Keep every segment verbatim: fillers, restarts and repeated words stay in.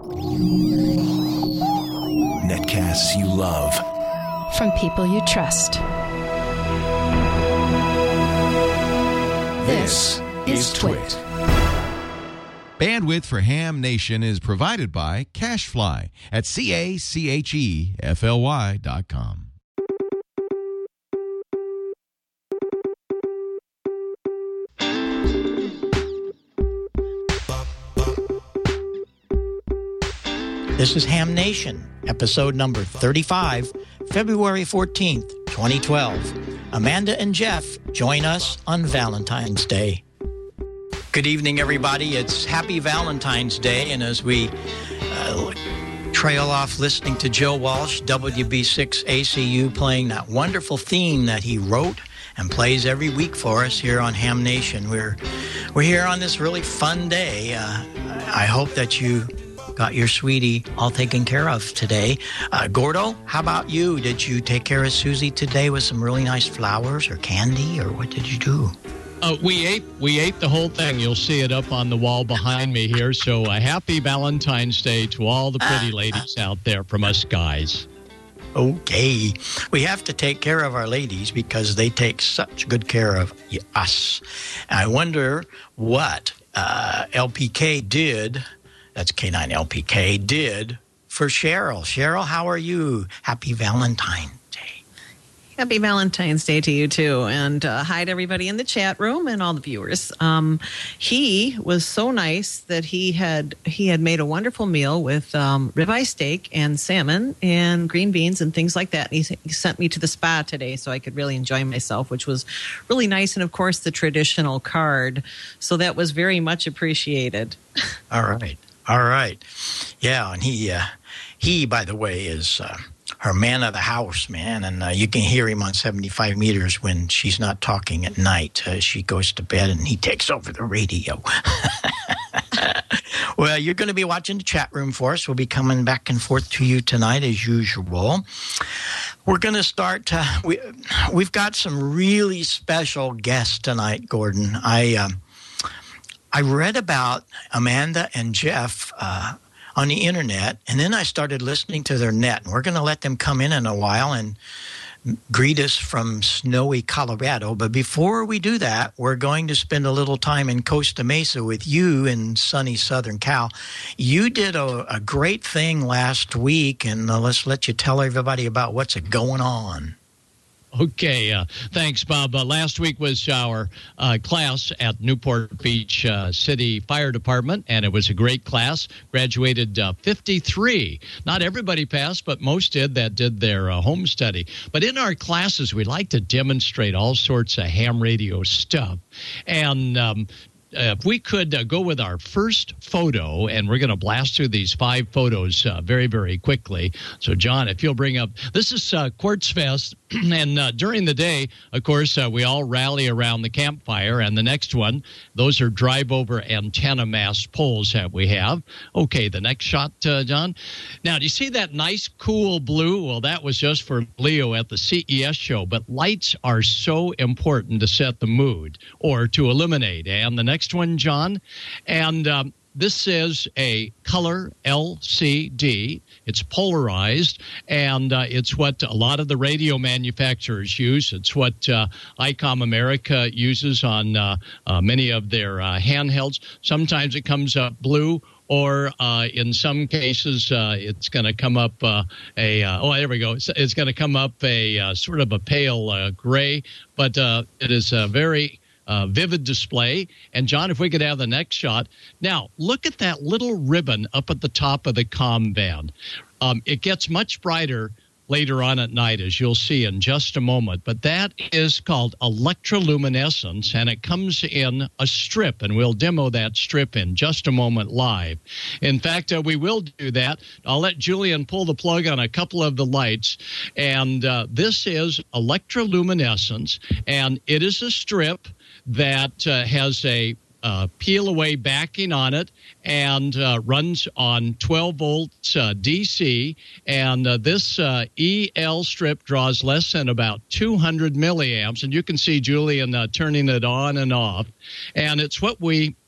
Netcasts you love. From people you trust. This is Twit. Bandwidth for Ham Nation is provided by CacheFly at C A C H E F L Y dot com. This is Ham Nation, episode number thirty-five, February fourteenth, twenty twelve. Amanda and Jeff join us on Valentine's Day. Good evening, everybody. It's Happy Valentine's Day, and as we uh, trail off listening to Joe Walsh, W B six A C U, playing that wonderful theme that he wrote and plays every week for us here on Ham Nation. We're, we're here on this really fun day. Uh, I hope that you got your sweetie all taken care of today. Uh, Gordo, how about you? Did you take care of Susie today with some really nice flowers or candy, or what did you do? Uh, we ate we ate the whole thing. You'll see it up on the wall behind me here. So a happy Valentine's Day to all the pretty ladies out there from us guys. Okay. We have to take care of our ladies because they take such good care of us. I wonder what uh, L P K did... That's K nine L P K, did for Cheryl. Cheryl, how are you? Happy Valentine's Day. Happy Valentine's Day to you, too. And uh, hi to everybody in the chat room and all the viewers. Um, he was so nice that he had he had made a wonderful meal with um, ribeye steak and salmon and green beans and things like that. And he, he sent me to the spa today so I could really enjoy myself, which was really nice. And, of course, the traditional card. So that was very much appreciated. All right. All right. Yeah, and he, uh, he by the way, is uh, her man of the house, man. And uh, you can hear him on seventy-five meters when she's not talking at night. Uh, she goes to bed, and he takes over the radio. Well, you're going to be watching the chat room for us. We'll be coming back and forth to you tonight as usual. We're going to start. Uh, we, we've got some really special guests tonight, Gordon. I... Um, I read about Amanda and Jeff uh, on the internet, and then I started listening to their net. And we're going to let them come in in a while and greet us from snowy Colorado. But before we do that, we're going to spend a little time in Costa Mesa with you in sunny Southern Cal. You did a, a great thing last week, and uh, let's let you tell everybody about what's going on. Okay, uh, thanks, Bob. Uh, last week was our uh, class at Newport Beach uh, City Fire Department, and it was a great class. Graduated uh, fifty-three. Not everybody passed, but most did that did their uh, home study. But in our classes, we like to demonstrate all sorts of ham radio stuff. And um Uh, if we could uh, go with our first photo, and we're going to blast through these five photos uh, very, very quickly. So, John, if you'll bring up, this is uh, Quartz Fest, and uh, during the day, of course, uh, we all rally around the campfire, and the next one, those are drive-over antenna mast poles that we have. Okay, the next shot, uh, John. Now, do you see that nice, cool blue? Well, that was just for Leo at the C E S show, but lights are so important to set the mood or to illuminate, and the next one, John, and um, this is a color L C D. It's polarized, and uh, it's what a lot of the radio manufacturers use. It's what uh, ICOM America uses on uh, uh, many of their uh, handhelds. Sometimes it comes up blue, or uh, in some cases, uh, it's going to come up uh, a, uh, oh, there we go. It's, it's going to come up a uh, sort of a pale uh, gray, but uh, it is a very Uh, vivid display. And, John, if we could have the next shot. Now, look at that little ribbon up at the top of the comm band. Um, it gets much brighter later on at night, as you'll see in just a moment. But that is called electroluminescence, and it comes in a strip, and we'll demo that strip in just a moment live. In fact, uh, we will do that. I'll let Julian pull the plug on a couple of the lights. And uh, this is electroluminescence, and it is a strip that uh, has a uh, peel-away backing on it and uh, runs on twelve volts uh, D C. And uh, this uh, E L strip draws less than about two hundred milliamps. And you can see Julian uh, turning it on and off. And it's what we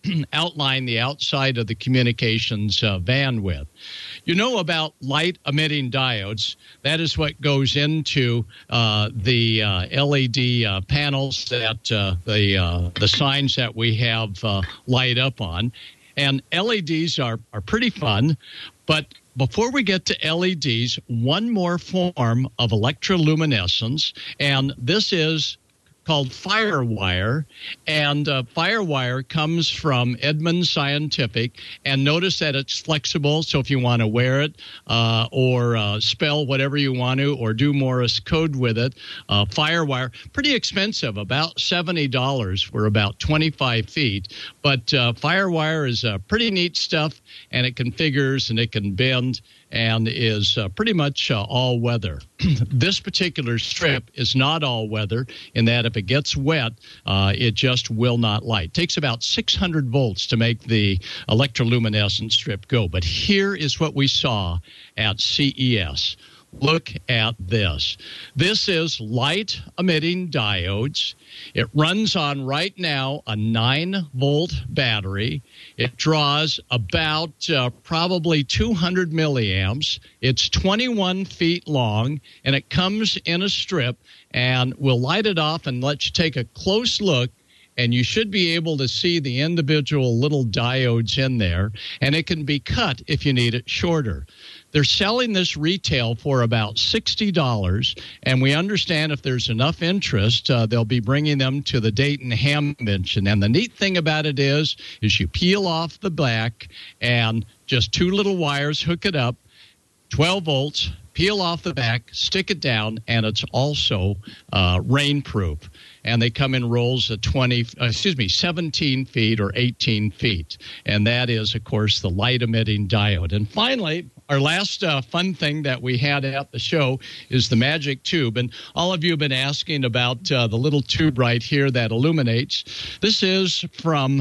outline the outside of the communications uh, bandwidth. You know about light-emitting diodes. That is what goes into uh, the uh, L E D uh, panels that uh, the uh, the signs that we have uh, light up on. And L E Ds are, are pretty fun, but before we get to L E Ds, one more form of electroluminescence, and this is called FireWire, and uh, FireWire comes from Edmund Scientific, and notice that it's flexible, so if you want to wear it uh, or uh, spell whatever you want to or do Morse code with it, uh, FireWire, pretty expensive, about seventy dollars for about twenty-five feet, but uh, FireWire is uh, pretty neat stuff, and it configures and it can bend and is uh, pretty much uh, all weather. This particular strip is not all weather in that if it gets wet, uh, it just will not light. It takes about six hundred volts to make the electroluminescent strip go. But here is what we saw at C E S. Look at this. This is light-emitting diodes. It runs on, right now, a nine-volt battery. It draws about uh, probably two hundred milliamps. It's twenty-one feet long, and it comes in a strip. And we'll light it off and let you take a close look, and you should be able to see the individual little diodes in there. And it can be cut if you need it shorter. They're selling this retail for about sixty dollars, and we understand if there's enough interest, uh, they'll be bringing them to the Dayton Ham Convention. And the neat thing about it is, is you peel off the back and just two little wires hook it up, twelve volts, peel off the back, stick it down, and it's also uh, rainproof. And they come in rolls of twenty, uh, excuse me, seventeen feet or eighteen feet. And that is, of course, the light-emitting diode. And finally, our last uh, fun thing that we had at the show is the magic tube. And all of you have been asking about uh, the little tube right here that illuminates. This is from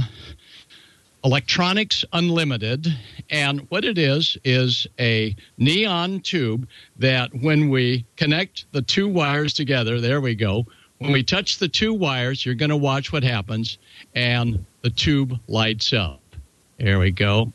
Electronics Unlimited, and what it is is a neon tube that when we connect the two wires together, there we go, when we touch the two wires, you're going to watch what happens, and the tube lights up. There we go.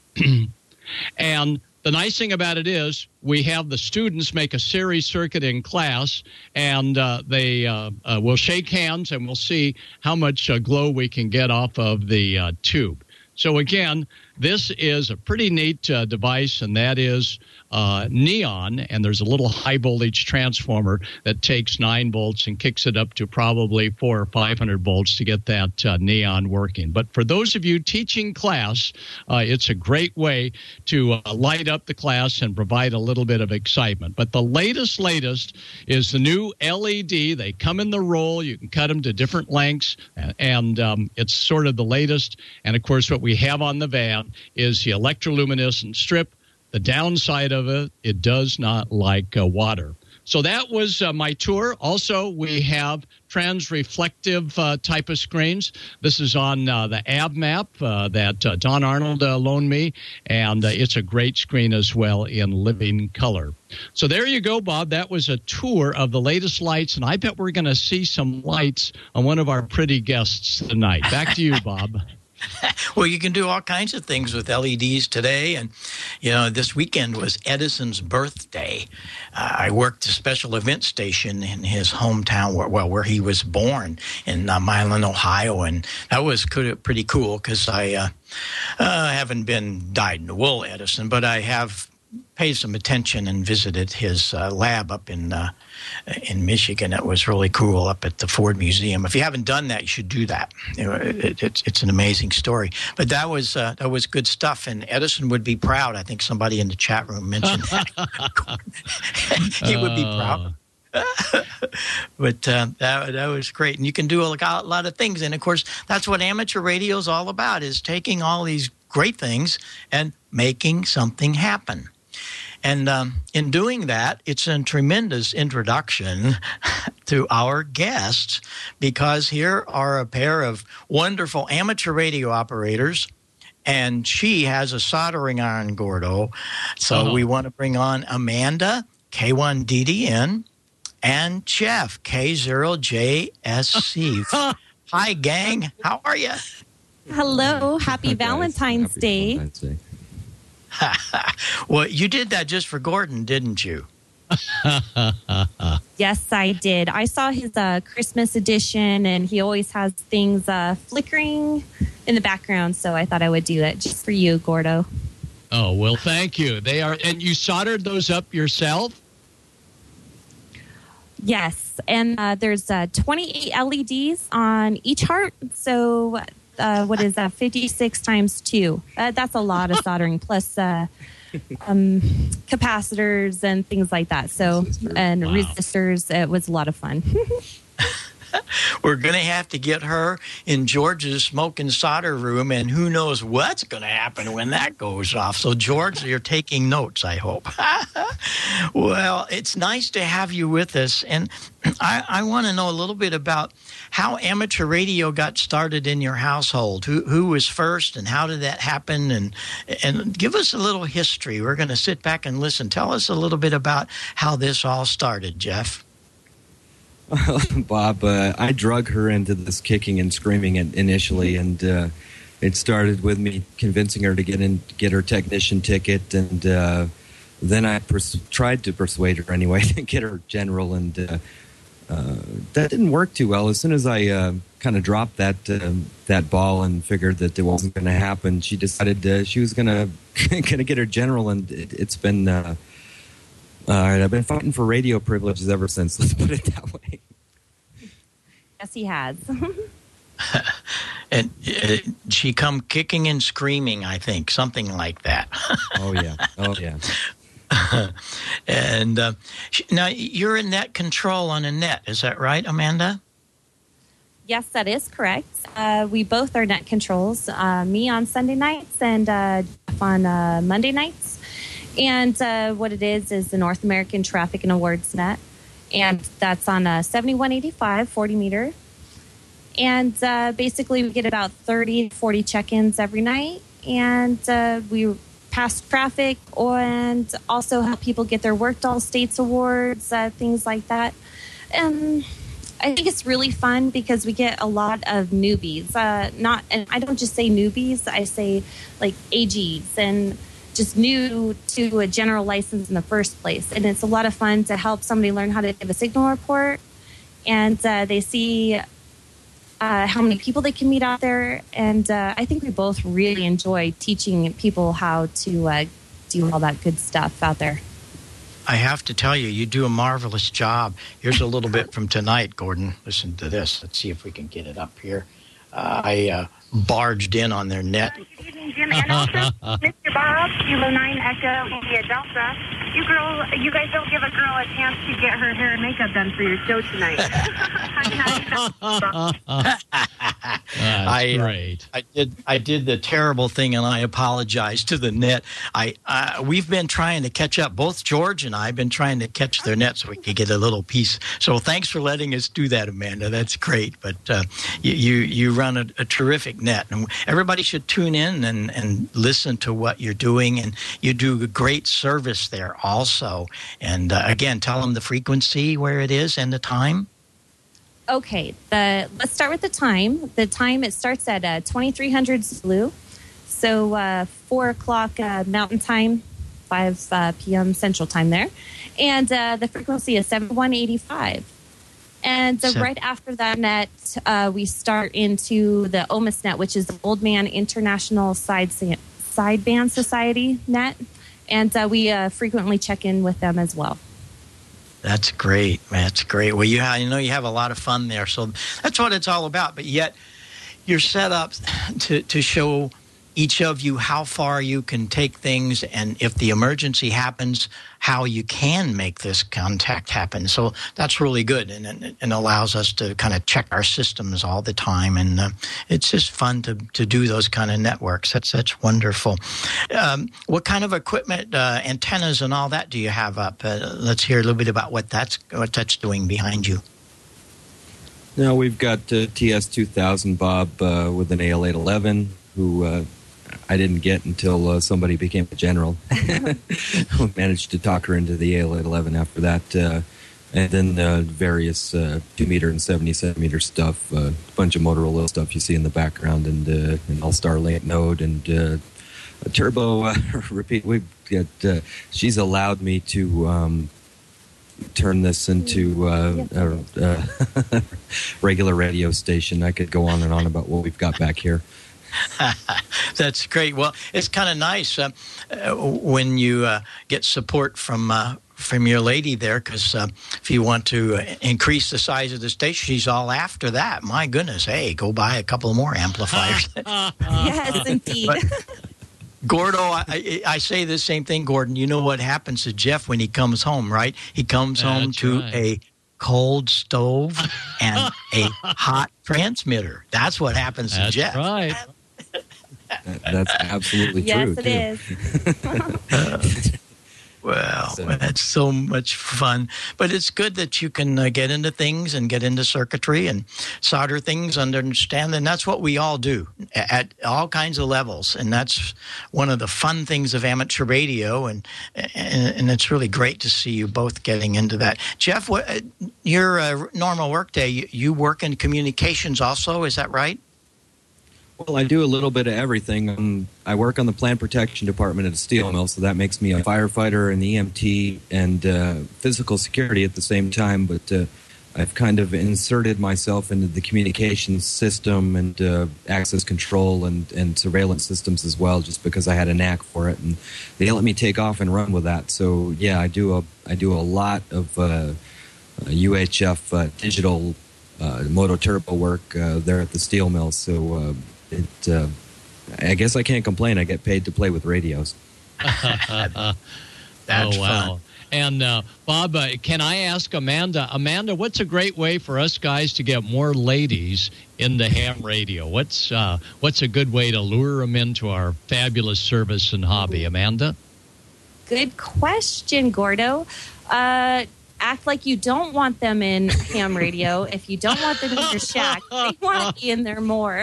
And the nice thing about it is we have the students make a series circuit in class, and uh, they uh, uh, will shake hands, and we'll see how much uh, glow we can get off of the uh, tube. So again, this is a pretty neat uh, device, and that is uh, neon, and there's a little high voltage transformer that takes nine volts and kicks it up to probably four or five hundred volts to get that uh, neon working. But for those of you teaching class, uh, it's a great way to uh, light up the class and provide a little bit of excitement. But the latest, latest is the new L E D. They come in the roll. You can cut them to different lengths, and um, it's sort of the latest. And, of course, what we have on the van is the electroluminescent strip. The downside of it, it does not like uh, water. So that was uh, my tour. Also, we have trans-reflective uh, type of screens. This is on uh, the AvMap uh, that uh, Don Arnold uh, loaned me, and uh, it's a great screen as well in living color. So there you go, Bob. That was a tour of the latest lights, and I bet we're going to see some lights on one of our pretty guests tonight. Back to you, Bob. Well, you can do all kinds of things with L E Ds today. And, you know, this weekend was Edison's birthday. Uh, I worked a special event station in his hometown, where, well, where he was born in uh, Milan, Ohio. And that was pretty cool because I uh, uh, haven't been dyed-in-the-wool Edison, but I have paid some attention and visited his uh, lab up in uh, in Michigan. It was really cool up at the Ford Museum. If you haven't done that, you should do that. It, it, it's it's an amazing story. But that was uh, that was good stuff, and Edison would be proud. I think somebody in the chat room mentioned that. He would be proud. But uh, that, that was great. And you can do a lot of things. And, of course, that's what amateur radio is all about, is taking all these great things and making something happen. And um, in doing that, it's a tremendous introduction to our guests, because here are a pair of wonderful amateur radio operators, and she has a soldering iron, Gordo. So uh-huh. we want to bring on Amanda, K one D D N, and Jeff, K zero J S C. Hi, gang. How are you? Hello. Happy Hi, Valentine's Happy Day. Valentine's Day. Well, you did that just for Gordon, didn't you? Yes, I did. I saw his uh, Christmas edition, and he always has things uh, flickering in the background, so I thought I would do that just for you, Gordo. Oh, well, thank you. They are, and you soldered those up yourself? Yes, and uh, there's uh, twenty-eight L E Ds on each heart, so uh, what is that, fifty-six times two? Uh, that's a lot of soldering, plus uh, um, capacitors and things like that. So, and Wow. resistors. It was a lot of fun. We're going to have to get her in George's smoke and solder room, and who knows what's going to happen when that goes off. So, George, you're taking notes, I hope. Well, it's nice to have you with us, and I, I want to know a little bit about how amateur radio got started in your household. Who who was first, and how did that happen? And and give us a little history. We're going to sit back and listen. Tell us a little bit about how this all started, Jeff. Bob, uh, I drug her into this kicking and screaming initially, and uh, it started with me convincing her to get in, get her technician ticket, and uh, then I pers- tried to persuade her anyway to get her general, and uh, uh, that didn't work too well. As soon as I uh, kind of dropped that uh, that ball and figured that it wasn't going to happen, she decided uh, she was going to going to get her general, and it, it's been. Uh, All right, I've been fighting for radio privileges ever since. Let's put it that way. Yes, he has. And uh, she come kicking and screaming, I think, something like that. Oh, yeah. Oh, yeah. And uh, she, now you're in net control on a net. Is that right, Amanda? Yes, that is correct. Uh, we both are net controls. Uh, me on Sunday nights and uh, Jeff on uh, Monday nights. And uh, what it is is the North American Traffic and Awards Net. And that's on a seventy-one eighty-five forty meter. And uh, basically we get about thirty to forty check-ins every night. And uh, we pass traffic and also help people get their Worked All States awards, uh, things like that. And I think it's really fun because we get a lot of newbies. Uh, not, and I don't just say newbies, I say like A Gs and just new to a general license in the first place. And it's a lot of fun to help somebody learn how to give a signal report. And uh, they see uh, how many people they can meet out there. And uh, I think we both really enjoy teaching people how to uh, do all that good stuff out there. I have to tell you, you do a marvelous job. Here's a little bit from tonight, Gordon. Listen to this. Let's see if we can get it up here. Uh, I uh, barged in on their net. Good evening, Jim, and also Mister Bob, Kilo nine Echo India Delta. You girl, you guys don't give a girl a chance to get her hair and makeup done for your show tonight. That's I, great. I did. I did the terrible thing, and I apologize to the net. I uh, we've been trying to catch up. Both George and I have been trying to catch their net so we could get a little piece. So thanks for letting us do that, Amanda. That's great. But uh, you, you you run a, a terrific net, and everybody should tune in and and listen to what you're doing. And you do a great service there also. And uh, again, tell them the frequency, where it is, and the time. Okay, the let's start with the time. The time, it starts at uh, twenty-three hundred Zulu, so uh, four o'clock uh, Mountain Time, five uh, p.m. Central Time there, and uh, the frequency is seventy-one eighty-five. And uh, So- right after that net, uh, we start into the O M I S net, which is the Old Man International Side Sideband Society net, and uh, we uh, frequently check in with them as well. That's great. That's great. Well, you, have, you know, you have a lot of fun there. So that's what it's all about. But yet you're set up to, to show each of you how far you can take things, and if the emergency happens, how you can make this contact happen. So that's really good, and, and, and allows us to kind of check our systems all the time. And uh, it's just fun to, to do those kind of networks. That's, that's wonderful. Um, what kind of equipment, uh, antennas and all that do you have up? Uh, let's hear a little bit about what that's, what that's doing behind you. Now we've got uh, T S two thousand Bob uh, with an A L eight eleven, who uh, I didn't get until uh, somebody became a general. Managed to talk her into the A L eight eleven after that. Uh, and then uh, various uh, two meter and seventy centimeter stuff, a uh, bunch of Motorola stuff you see in the background, and uh, an All-Star Link node, and uh, a turbo uh, repeat. We've got, uh, she's allowed me to um, turn this into uh, a, a regular radio station. I could go on and on about what we've got back here. That's great. Well, it's kind of nice uh, uh, when you uh, get support from uh, from your lady there, because uh, if you want to uh, increase the size of the station, she's all after that. My goodness, hey, go buy a couple more amplifiers. Yes, indeed. But, Gordo, I, I say the same thing, Gordon. You know what happens to Jeff when he comes home, right? He comes That's home to right. a cold stove and a hot transmitter. That's what happens That's to Jeff. right. That, that's absolutely Yes, true. it too. is. Well, So- that's so much fun. But it's good that you can uh, get into things and get into circuitry and solder things, understand. And that's what we all do at all kinds of levels. And that's one of the fun things of amateur radio. And and, and it's really great to see you both getting into that. Jeff, what, your uh, normal workday, you, you work in communications also, is that right? Well, I do a little bit of everything. Um, I work on the plant protection department at a steel mill, so that makes me a firefighter, an E M T, and uh, physical security at the same time. But uh, I've kind of inserted myself into the communications system and uh, access control and, and surveillance systems as well, just because I had a knack for it, and they let me take off and run with that. So yeah, I do a I do a lot of uh, U H F uh, digital uh, moto turbo work uh, there at the steel mill. So. Uh, It, uh, I guess I can't complain. I get paid to play with radios. That's oh, wow. fun. And, uh, Bob, uh, can I ask Amanda? Amanda, what's a great way for us guys to get more ladies into ham radio? What's, uh, what's a good way to lure them into our fabulous service and hobby? Amanda? Good question, Gordo. Uh, act like you don't want them in ham radio. If you don't want them in your shack, they want to be in there more.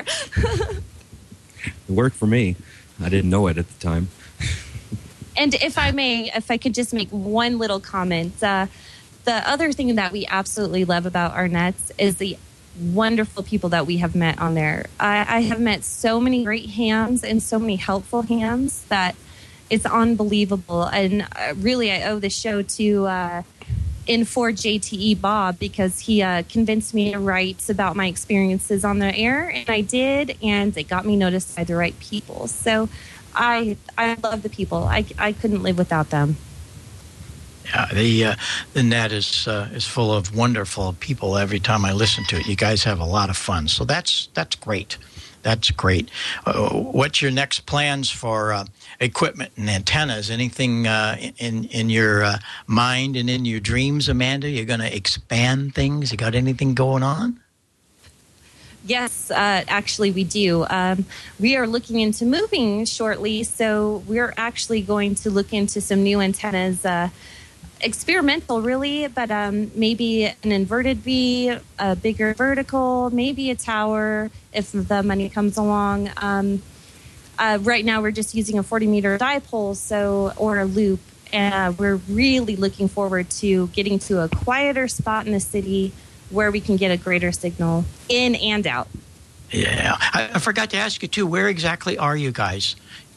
It worked for me. I didn't know it at the time. And if I may, if I could just make one little comment, uh, the other thing that we absolutely love about our nets is the wonderful people that we have met on there. I, I have met so many great hams and so many helpful hams that it's unbelievable. And uh, really, I owe this show to uh, N four J T E Bob, because he uh, convinced me to write about my experiences on the air, and I did, and it got me noticed by the right people. So I I love the people. I, I couldn't live without them. Yeah, the uh, the net is uh, is full of wonderful people. Every time I listen to it, you guys have a lot of fun. So that's that's great. That's great. Uh, what's your next plans for uh, equipment and antennas? Anything uh, in in your uh, mind and in your dreams, Amanda? You're going to expand things? You got anything going on? Yes, uh, actually, we do. Um, we are looking into moving shortly, so we're actually going to look into some new antennas. Uh, experimental, really, but um, maybe an inverted V, a bigger vertical, maybe a tower if the money comes along. Um, uh, right now, we're just using a forty meter dipole, so or a loop, and uh, we're really looking forward to getting to a quieter spot in the city where we can get a greater signal in and out. Yeah, I, I forgot to ask you too. Where exactly are you guys?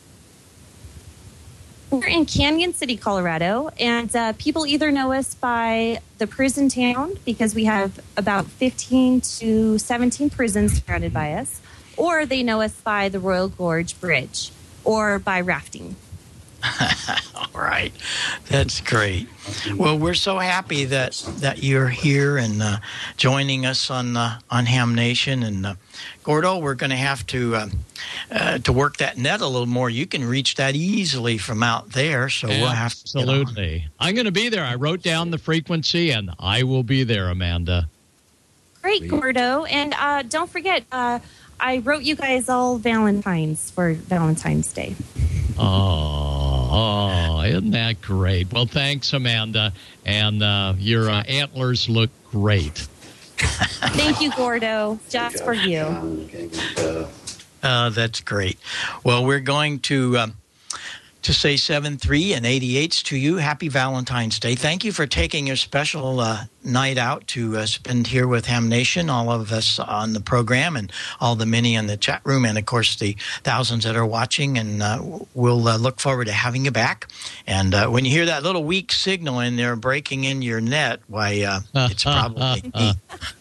We're in Canyon City, Colorado, and uh, people either know us by the prison town, because we have about fifteen to seventeen prisons surrounded by us, or they know us by the Royal Gorge Bridge, or by rafting. All right. That's great. Well, we're so happy that, that you're here and uh, joining us on uh, on Ham Nation. And uh, Gordo, we're going to have to uh, uh, to work that net a little more. You can reach that easily from out there, so we'll have to get on. Absolutely. I'm going to be there. I wrote down the frequency, and I will be there, Amanda. Great, Gordo. And uh, don't forget, uh, I wrote you guys all Valentines for Valentine's Day. Oh, oh, isn't that great? Well, thanks, Amanda. And uh, your uh, antlers look great. Thank you, Gordo. Just for you. Uh, that's great. Well, we're going to um, to say seven three and eighty-eights to you. Happy Valentine's Day. Thank you for taking your special uh, night out to uh, spend here with Ham Nation, all of us on the program and all the many in the chat room, and, of course, the thousands that are watching. And uh, we'll uh, look forward to having you back. And uh, when you hear that little weak signal in there breaking in your net, why, uh, it's probably me.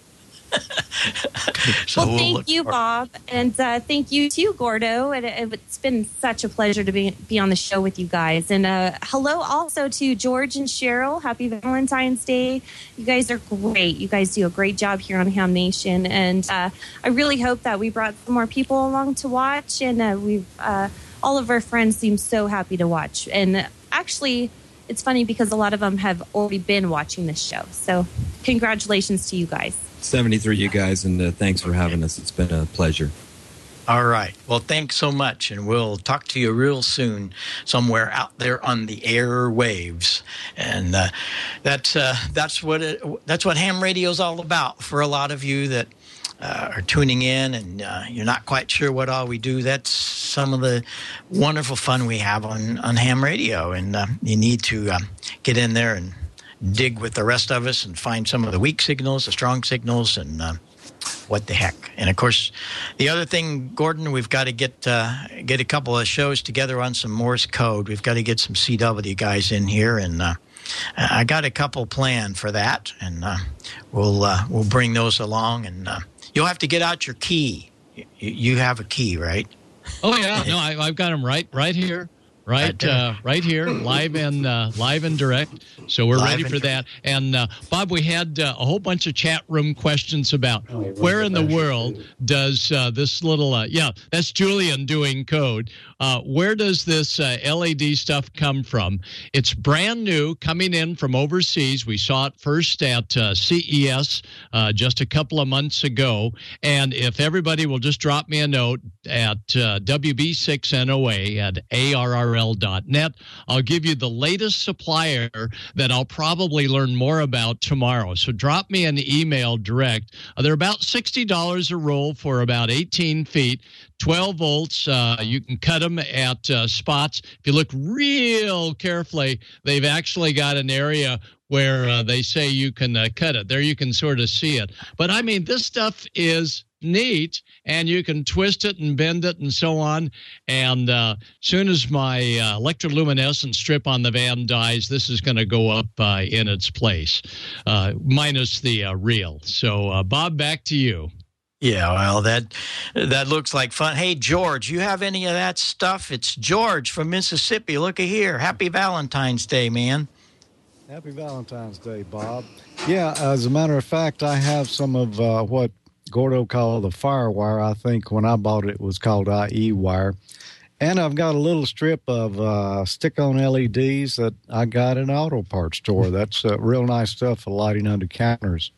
So well, thank we'll you, Bob, and uh, thank you too, Gordo. It, it's been such a pleasure to be be on the show with you guys. And uh, hello also to George and Cheryl. Happy Valentine's Day. You guys are great. You guys do a great job here on Ham Nation, and uh, I really hope that we brought some more people along to watch. And uh, we've uh, all of our friends seem so happy to watch. And actually, it's funny because a lot of them have already been watching this show. So, congratulations to you guys. seventy-three, you guys, and uh, thanks for having us. It's been a pleasure. All right. Well, thanks so much, and we'll talk to you real soon somewhere out there on the airwaves. And uh, that's uh, that's what it, that's what ham radio is all about. For a lot of you that uh, are tuning in and uh, you're not quite sure what all we do, that's some of the wonderful fun we have on, on ham radio. And uh, you need to uh, get in there and dig with the rest of us and find some of the weak signals, the strong signals, and uh, what the heck. And, of course, the other thing, Gordon, we've got to get uh, get a couple of shows together on some Morse code. We've got to get some C W guys in here, and uh, I got a couple planned for that, and uh, we'll uh, we'll bring those along. And uh, you'll have to get out your key. You, you have a key, right? Oh, yeah. No, I, I've got them right, right here. Right, uh, right here, live and uh, live and direct. So we're Live ready and for that. And uh, Bob, we had uh, a whole bunch of chat room questions about where in the world does uh, this little uh, yeah, that's Julian doing code. Uh, where does this uh, L E D stuff come from? It's brand new, coming in from overseas. We saw it first at uh, C E S uh, just a couple of months ago. And if everybody will just drop me a note at uh, W B six N O A at A R R L dot net. I'll give you the latest supplier that I'll probably learn more about tomorrow. So drop me an email direct. Uh, they're about sixty dollars a roll for about eighteen feet, twelve volts. Uh, you can cut them at uh, spots. If you look real carefully, they've actually got an area where uh, they say you can uh, cut it. There you can sort of see it. But, I mean, this stuff is neat, and you can twist it and bend it and so on. And uh, soon as my uh, electroluminescent strip on the van dies, this is going to go up uh, in its place, uh, minus the uh, reel. So, uh, Bob, back to you. Yeah, well, that that looks like fun. Hey, George, you have any of that stuff? It's George from Mississippi. Look at here. Happy Valentine's Day, man. Happy Valentine's Day, Bob. Yeah, as a matter of fact, I have some of uh, what Gordo called the Firewire. I think when I bought it, it was called I E wire. And I've got a little strip of uh, stick-on L E Ds that I got in an auto parts store. That's uh, real nice stuff for lighting under counters.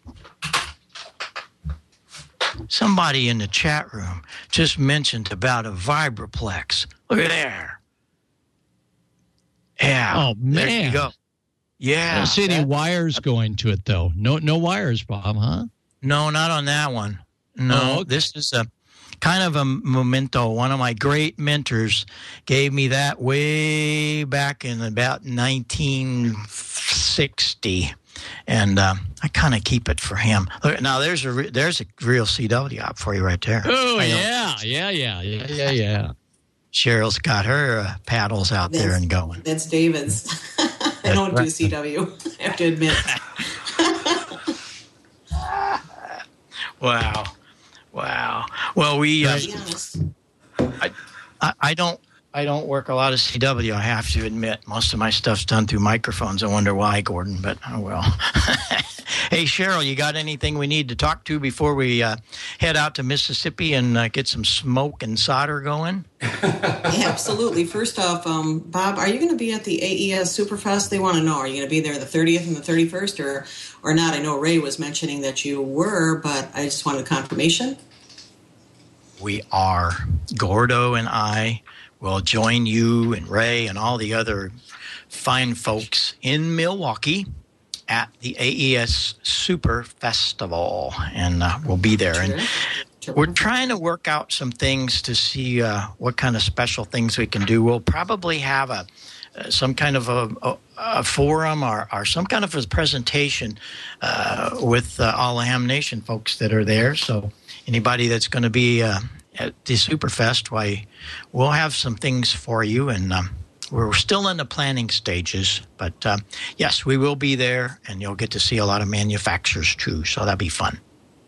Somebody in the chat room just mentioned about a Vibraplex. Look at there. Yeah. Oh, man. There you go. Yeah. I don't see any that, wires going to it, though. No no wires, Bob, huh? No, not on that one. No, oh, okay. This is a kind of a memento. One of my great mentors gave me that way back in about nineteen sixty. And uh, I kind of keep it for him. Look, now, there's a re- there's a real C W op for you right there. Oh, yeah, yeah, yeah, yeah, yeah, yeah. Cheryl's got her uh, paddles out that's, there and going. That's David's. I don't do C W, I have to admit. Wow. Wow. Well, we... Uh, I, I, I don't... I don't work a lot of C W, I have to admit. Most of my stuff's done through microphones. I wonder why, Gordon, but oh well. Hey, Cheryl, you got anything we need to talk to before we uh, head out to Mississippi and uh, get some smoke and solder going? Yeah, absolutely. First off, um, Bob, are you going to be at the A E S Superfest? They want to know, are you going to be there the thirtieth and the thirty-first or, or not? I know Ray was mentioning that you were, but I just wanted confirmation. We are. Gordo and I will join you and Ray and all the other fine folks in Milwaukee at the A E S Super Festival, and uh, we'll be there. And We're trying to work out some things to see uh, what kind of special things we can do. We'll probably have a uh, some kind of a, a, a forum or, or some kind of a presentation uh, with uh, all the Ham Nation folks that are there. So anybody that's going to be uh, at the Superfest, why, we'll have some things for you. And um, we're still in the planning stages. But, uh, yes, we will be there, and you'll get to see a lot of manufacturers, too. So that'll be fun.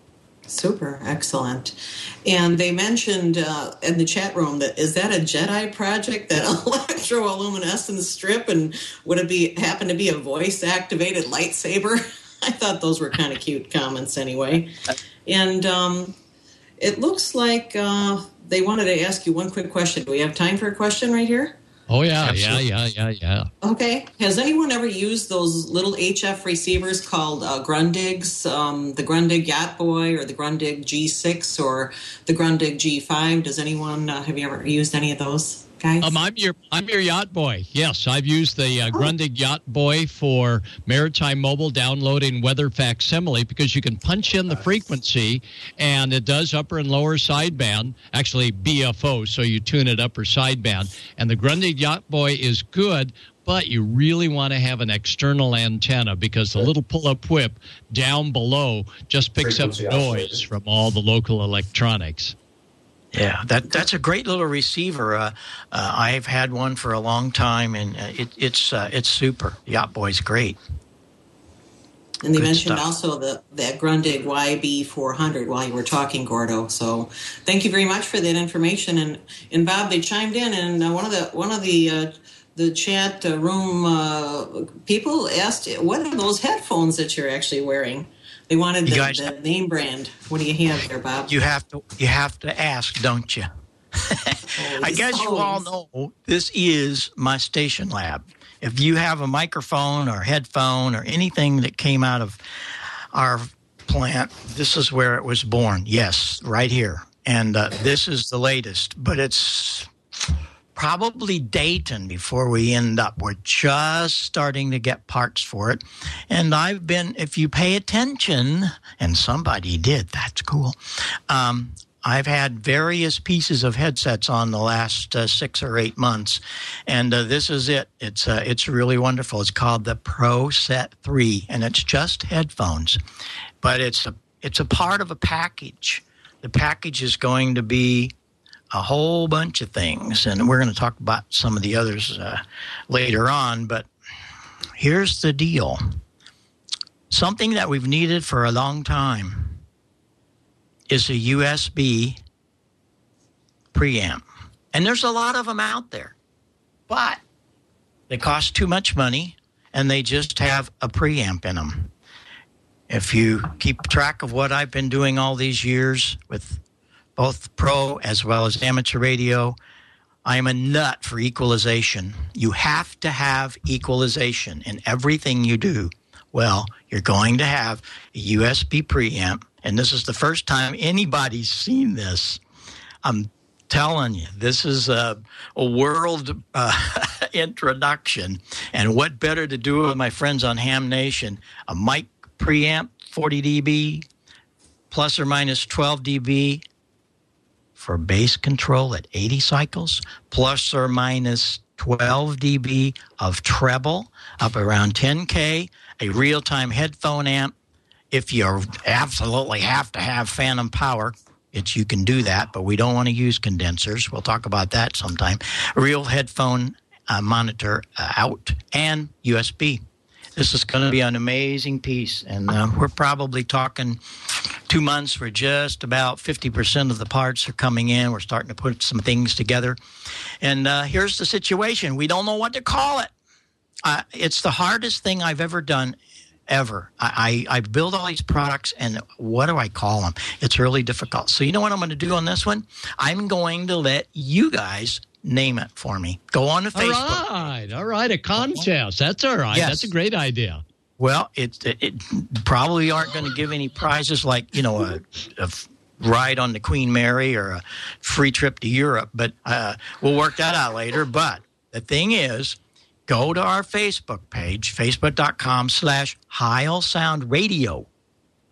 Super, excellent. And they mentioned uh, in the chat room that is that a Jedi project, that electroluminescence strip, and would it be happen to be a voice-activated lightsaber? I thought those were kind of cute comments anyway. And um, it looks like uh, they wanted to ask you one quick question. Do we have time for a question right here? Oh, yeah, Absolutely. yeah, yeah, yeah, yeah. Okay. Has anyone ever used those little H F receivers called uh, Grundigs, um, the Grundig Yacht Boy or the Grundig G six or the Grundig G five? Does anyone, uh, have you ever used any of those, guys? Um, I'm your I'm your yacht boy. Yes, I've used the uh, oh. Grundig Yacht Boy for Maritime Mobile downloading weather facsimile because you can punch in the frequency and it does upper and lower sideband, actually B F O, so you tune it upper sideband. And the Grundig Yacht Boy is good, but you really want to have an external antenna because the little pull-up whip down below just picks frequency up noise from all the local electronics. Yeah, that that's a great little receiver. Uh, uh, I've had one for a long time, and uh, it, it's uh, it's super. Yacht Boy's great. And they Good mentioned stuff. also the that Grundig Y B four hundred while you were talking, Gordo. So thank you very much for that information. And and Bob, they chimed in, and uh, one of the one of the uh, the chat uh, room uh, people asked, "What are those headphones that you're actually wearing?" They wanted the, guys, the name brand. What do you have there, Bob? You have to you have to ask, don't you? oh, I guess you all know this is my station lab. If you have a microphone or headphone or anything that came out of our plant, this is where it was born. Yes, right here. And uh, this is the latest, but it's probably Dayton before we end up. We're just starting to get parts for it. And I've been, if you pay attention, and somebody did, that's cool. Um, I've had various pieces of headsets on the last uh, six or eight months, and uh, this is it. It's uh, it's really wonderful. It's called the Pro Set three, and it's just headphones, but it's a it's a part of a package. The package is going to be a whole bunch of things, and we're going to talk about some of the others uh, later on. But here's the deal: something that we've needed for a long time is a U S B preamp. And there's a lot of them out there, but they cost too much money, and they just have a preamp in them. If you keep track of what I've been doing all these years with both pro as well as amateur radio, I am a nut for equalization. You have to have equalization in everything you do. Well, you're going to have a U S B preamp, and this is the first time anybody's seen this. I'm telling you, this is a, a world uh, introduction. And what better to do with my friends on Ham Nation? A mic preamp, forty decibels, plus or minus twelve decibels for bass control at eighty cycles, plus or minus twelve decibels of treble up around ten K, a real-time headphone amp. If you absolutely have to have phantom power, it's you can do that, but we don't want to use condensers. We'll talk about that sometime. A real headphone uh, monitor uh, out, and U S B. This is going to be an amazing piece, and uh, we're probably talking two months where just about fifty percent of the parts are coming in. We're starting to put some things together. And uh, here's the situation. We don't know what to call it. Uh, it's the hardest thing I've ever done. Ever. I, I, I build all these products, and what do I call them? It's really difficult. So you know what I'm going to do on this one? I'm going to let you guys name it for me. Go on to Facebook. All right. All right. A contest. That's all right. Yes. That's a great idea. Well, it, it, it probably aren't going to give any prizes like, you know, a, a ride on the Queen Mary or a free trip to Europe, but uh, we'll work that out later. But the thing is, go to our Facebook page, facebook.com slash Heil Sound Radio.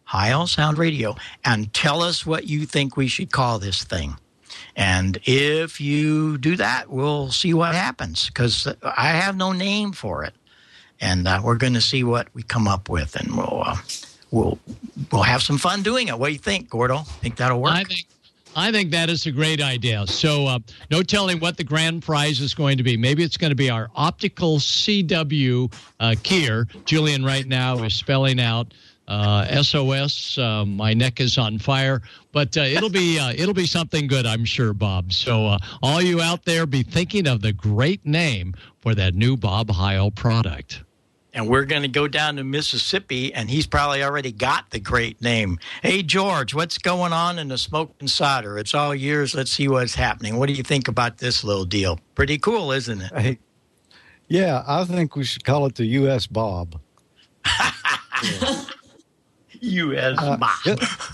High All Sound Radio, and tell us what you think we should call this thing. And if you do that, we'll see what happens, because I have no name for it. And uh, we're going to see what we come up with, and we'll uh, we'll we'll have some fun doing it. What do you think, Gordo? Think that'll work? I think I think that is a great idea. So uh, no telling what the grand prize is going to be. Maybe it's going to be our optical C W uh, Keir. Julian right now is spelling out uh, S O S. Uh, my neck is on fire. But uh, it'll be uh, it'll be something good, I'm sure, Bob. So uh, all you out there, be thinking of the great name for that new Bob Heil product. And we're going to go down to Mississippi, and he's probably already got the great name. Hey, George, what's going on in the Smoke and Solder? It's all yours. Let's see what's happening. What do you think about this little deal? Pretty cool, isn't it? Hey, yeah, I think we should call it the U S Bob. U S Uh, Bob. yeah.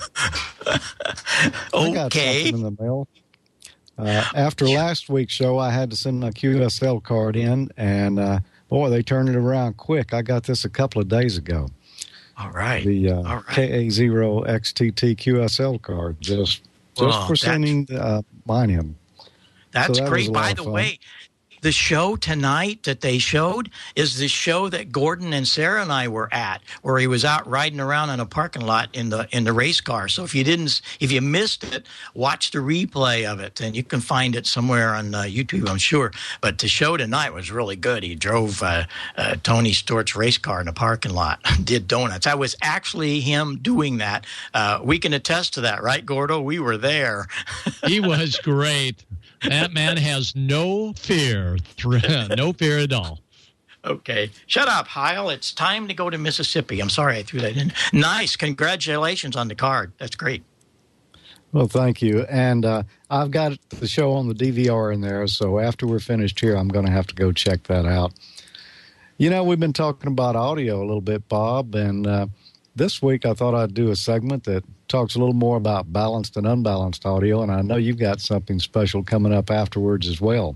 I got Okay. something in the mail. Uh, after last week's show, I had to send my Q S L card in, and uh, boy, they turned it around quick. I got this a couple of days ago. All right. The uh, All right. K A zero X T T Q S L card, just just Well, for sending uh, mine in. That's So that was great. a lot By of the fun. way, the show tonight that they showed is the show that Gordon and Sarah and I were at, where he was out riding around in a parking lot in the in the race car. So if you didn't, if you missed it, watch the replay of it, and you can find it somewhere on uh, YouTube, I'm sure. But the show tonight was really good. He drove uh, uh, Tony Stewart's race car in the parking lot, did donuts. That was actually him doing that. Uh, we can attest to that, right, Gordo? We were there. He was great. That man has no fear, no fear at all. Okay. Shut up, Heil. It's time to go to Mississippi. I'm sorry I threw that in. Nice. Congratulations on the card. That's great. Well, thank you. And uh, I've got the show on the D V R in there, so after we're finished here, I'm going to have to go check that out. You know, we've been talking about audio a little bit, Bob, and uh, this week I thought I'd do a segment that talks a little more about balanced and unbalanced audio, and I know you've got something special coming up afterwards as well.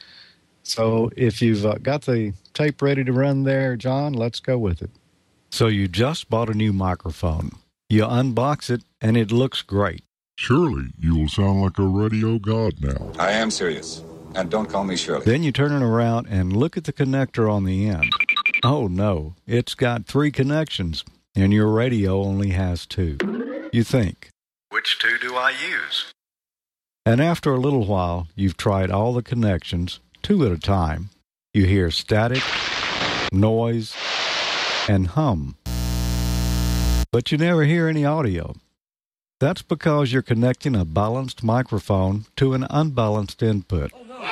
So if you've uh, got the tape ready to run there, John, let's go with it. So you just bought a new microphone. You unbox it, and it looks great. Surely you will sound like a radio god now. I am serious. And don't call me Shirley. Then you turn it around and look at the connector on the end. Oh, no, it's got three connections, and your radio only has two. You think, which two do I use? And after a little while, you've tried all the connections, two at a time. You hear static, noise, and hum. But you never hear any audio. That's because you're connecting a balanced microphone to an unbalanced input.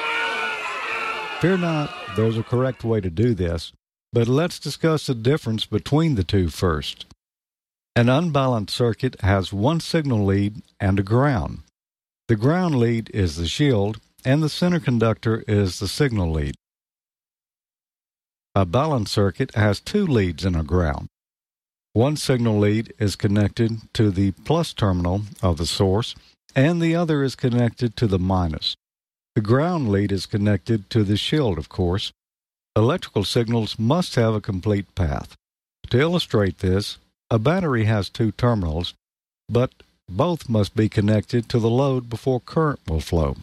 Fear not, there's a correct way to do this, but let's discuss the difference between the two first. An unbalanced circuit has one signal lead and a ground. The ground lead is the shield, and the center conductor is the signal lead. A balanced circuit has two leads and a ground. One signal lead is connected to the plus terminal of the source, and the other is connected to the minus. The ground lead is connected to the shield, of course. Electrical signals must have a complete path. To illustrate this, a battery has two terminals, but both must be connected to the load before current will flow.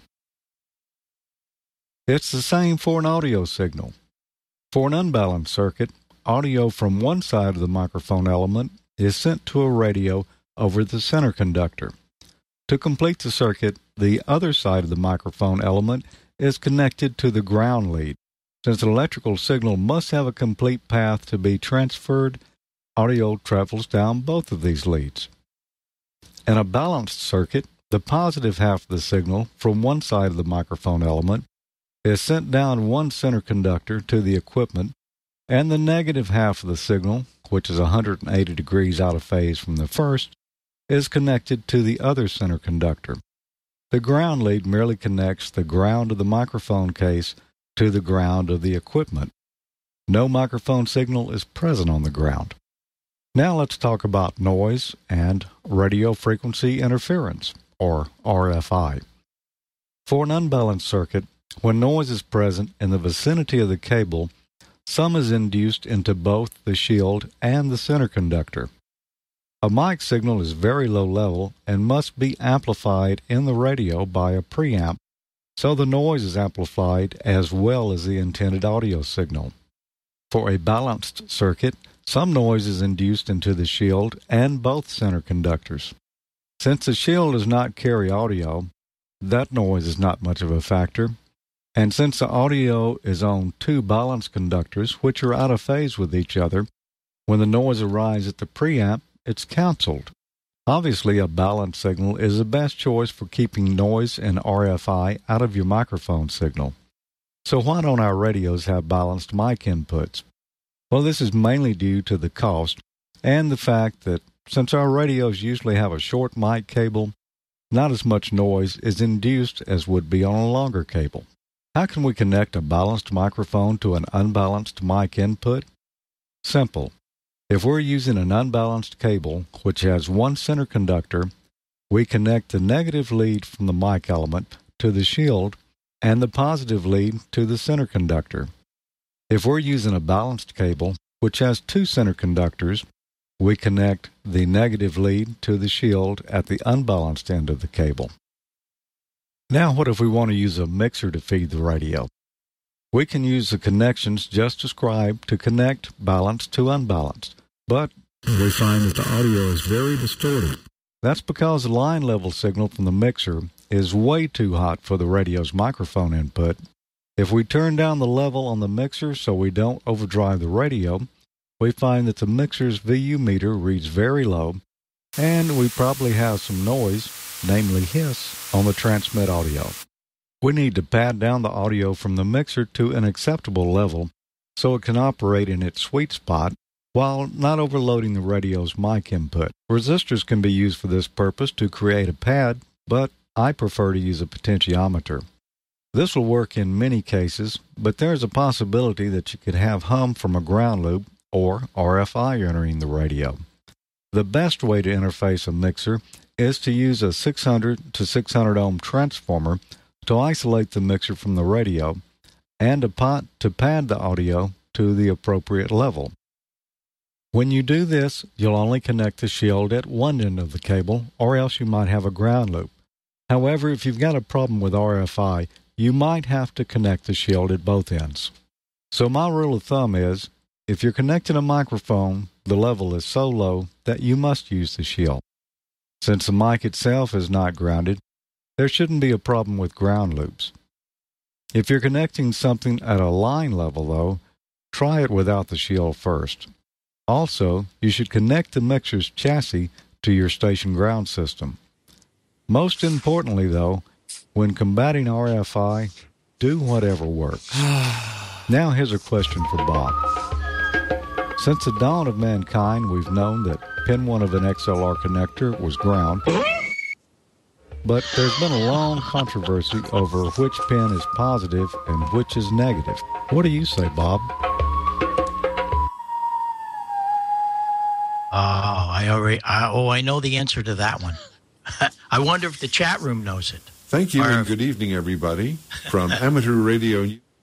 It's the same for an audio signal. For an unbalanced circuit, audio from one side of the microphone element is sent to a radio over the center conductor. To complete the circuit, the other side of the microphone element is connected to the ground lead. Since an electrical signal must have a complete path to be transferred, audio travels down both of these leads. In a balanced circuit, the positive half of the signal from one side of the microphone element is sent down one center conductor to the equipment, and the negative half of the signal, which is one hundred eighty degrees out of phase from the first, is connected to the other center conductor. The ground lead merely connects the ground of the microphone case to the ground of the equipment. No microphone signal is present on the ground. Now let's talk about noise and radio frequency interference, or R F I. For an unbalanced circuit, when noise is present in the vicinity of the cable, some is induced into both the shield and the center conductor. A mic signal is very low level and must be amplified in the radio by a preamp, so the noise is amplified as well as the intended audio signal. For a balanced circuit, some noise is induced into the shield and both center conductors. Since the shield does not carry audio, that noise is not much of a factor, and since the audio is on two balanced conductors which are out of phase with each other, when the noise arrives at the preamp, it's canceled. Obviously, a balanced signal is the best choice for keeping noise and R F I out of your microphone signal. So why don't our radios have balanced mic inputs? Well, this is mainly due to the cost and the fact that since our radios usually have a short mic cable, not as much noise is induced as would be on a longer cable. How can we connect a balanced microphone to an unbalanced mic input? Simple. If we're using an unbalanced cable which has one center conductor, we connect the negative lead from the mic element to the shield and the positive lead to the center conductor. If we're using a balanced cable which has two center conductors, we connect the negative lead to the shield at the unbalanced end of the cable. Now, what if we want to use a mixer to feed the radio? We can use the connections just described to connect balanced to unbalanced, but we find that the audio is very distorted. That's because the line level signal from the mixer is way too hot for the radio's microphone input. If we turn down the level on the mixer so we don't overdrive the radio, we find that the mixer's V U meter reads very low, and we probably have some noise, namely hiss, on the transmit audio. We need to pad down the audio from the mixer to an acceptable level so it can operate in its sweet spot while not overloading the radio's mic input. Resistors can be used for this purpose to create a pad, but I prefer to use a potentiometer. This will work in many cases, but there's a possibility that you could have hum from a ground loop or R F I entering the radio. The best way to interface a mixer is to use a six hundred to six hundred ohm transformer to isolate the mixer from the radio and a pot to pad the audio to the appropriate level. When you do this, you'll only connect the shield at one end of the cable, or else you might have a ground loop. However, if you've got a problem with R F I, you might have to connect the shield at both ends. So my rule of thumb is, if you're connecting a microphone, the level is so low that you must use the shield. Since the mic itself is not grounded, there shouldn't be a problem with ground loops. If you're connecting something at a line level, though, try it without the shield first. Also, you should connect the mixer's chassis to your station ground system. Most importantly, though, when combating R F I, do whatever works. Now here's a question for Bob. Since the dawn of mankind, we've known that pin one of an X L R connector was ground, but there's been a long controversy over which pin is positive and which is negative. What do you say, Bob? Oh, I already. I, oh, I know the answer to that one. I wonder if the chat room knows it. Thank you, or and if, good evening, everybody, from Amateur Radio.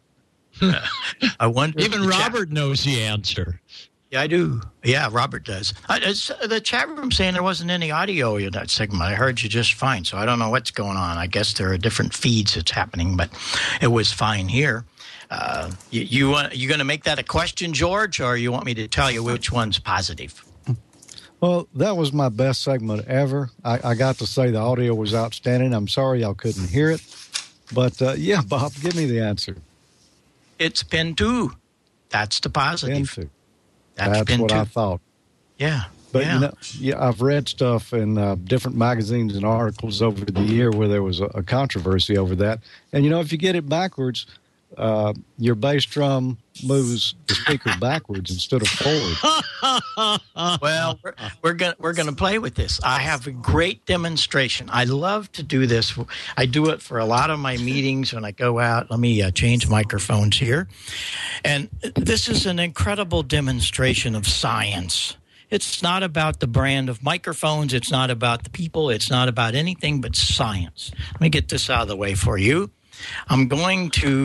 I wonder. Even if Robert chat, knows the answer. Yeah, I do. Yeah, Robert does. Uh, it's, uh, the chat room saying there wasn't any audio in that segment. I heard you just fine, so I don't know what's going on. I guess there are different feeds that's happening, but it was fine here. Uh, you you, want, you going to make that a question, George, or you want me to tell you which one's positive? Well, that was my best segment ever. I, I got to say the audio was outstanding. I'm sorry y'all couldn't hear it. But, uh, yeah, Bob, give me the answer. It's pin two. That's the positive. Pin two. That's, That's pin what two. I thought. Yeah. But, yeah. you know, yeah, I've read stuff in uh, different magazines and articles over the year where there was a, a controversy over that. And, you know, if you get it backwards, uh, your bass drum moves the speaker backwards instead of forward. Well, we're, we're going we're gonna play with this. I have a great demonstration. I love to do this. I do it for a lot of my meetings when I go out. Let me uh, change microphones here. And this is an incredible demonstration of science. It's not about the brand of microphones. It's not about the people. It's not about anything but science. Let me get this out of the way for you. I'm going to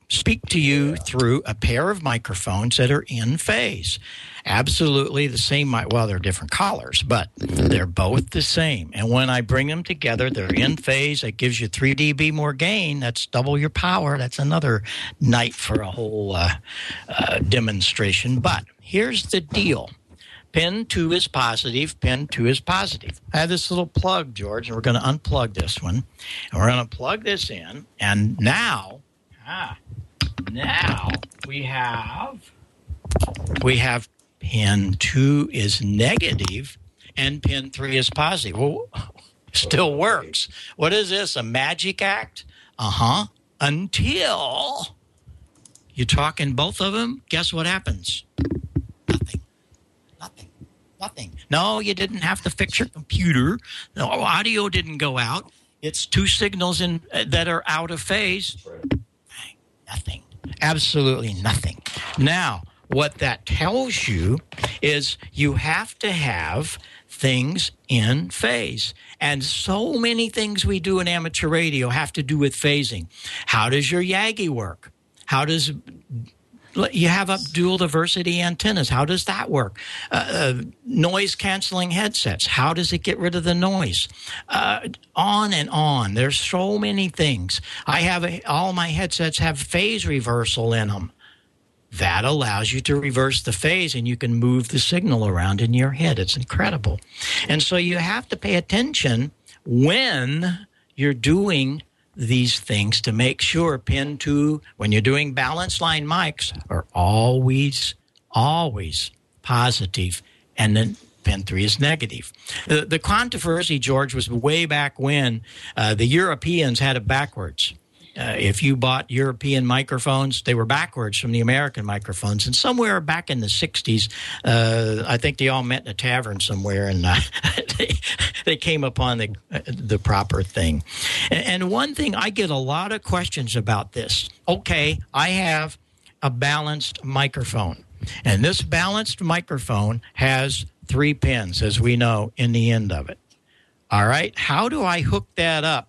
speak to you through a pair of microphones that are in phase. Absolutely the same. Well, they're different colors, but they're both the same. And when I bring them together, they're in phase. It gives you three decibels more gain. That's double your power. That's another night for a whole uh, uh, demonstration. But here's the deal. Pin two is positive. Pin two is positive. I have this little plug, George, and we're going to unplug this one. And we're going to plug this in. And now, ah, now we have, we have pin two is negative and pin three is positive. Well, still works. What is this, a magic act? Uh-huh. Until you talk in both of them, guess what happens? Nothing. No, you didn't have to fix your computer. No, audio didn't go out. It's two signals in uh, that are out of phase. Nothing. Absolutely nothing. Now, what that tells you is you have to have things in phase. And so many things we do in amateur radio have to do with phasing. How does your Yagi work? How does... You have up dual diversity antennas. How does that work? Uh, uh, noise canceling headsets. How does it get rid of the noise? Uh, on and on. There's so many things. I have a, all my headsets have phase reversal in them. That allows you to reverse the phase, and you can move the signal around in your head. It's incredible. And so you have to pay attention when you're doing these things to make sure pin two, when you're doing balanced line mics, are always, always positive, and then pin three is negative. The, the controversy, George, was way back when uh, the Europeans had it backwards. Uh, if you bought European microphones, they were backwards from the American microphones. And somewhere back in the sixties, uh, I think they all met in a tavern somewhere, and uh, they, they came upon the uh, the proper thing. And, and one thing, I get a lot of questions about this. Okay, I have a balanced microphone, and this balanced microphone has three pins, as we know, in the end of it. All right, how do I hook that up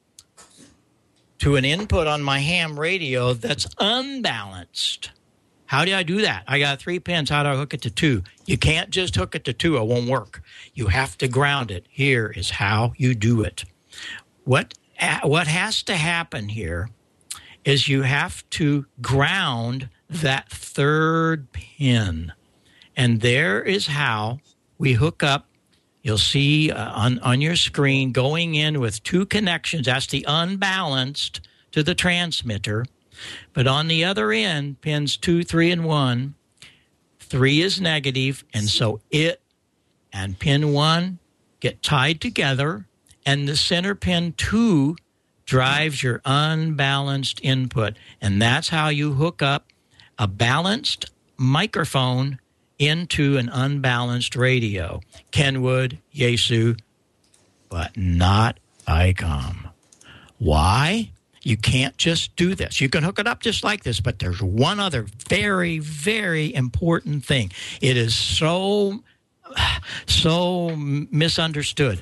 to an input on my ham radio that's unbalanced? How do I do that? I got three pins. How do I hook it to two? You can't just hook it to two. It won't work. You have to ground it. Here is how you do it. What, what has to happen here is you have to ground that third pin. And there is how we hook up. You'll see uh, on, on your screen going in with two connections. That's the unbalanced to the transmitter. But on the other end, pins two, three, and one, three is negative, and so it and pin one get tied together, and the center pin two drives your unbalanced input. And that's how you hook up a balanced microphone into an unbalanced radio. Kenwood, Yaesu, but not I COM. Why? You can't just do this. You can hook it up just like this, but there's one other very, very important thing. It is so, so misunderstood.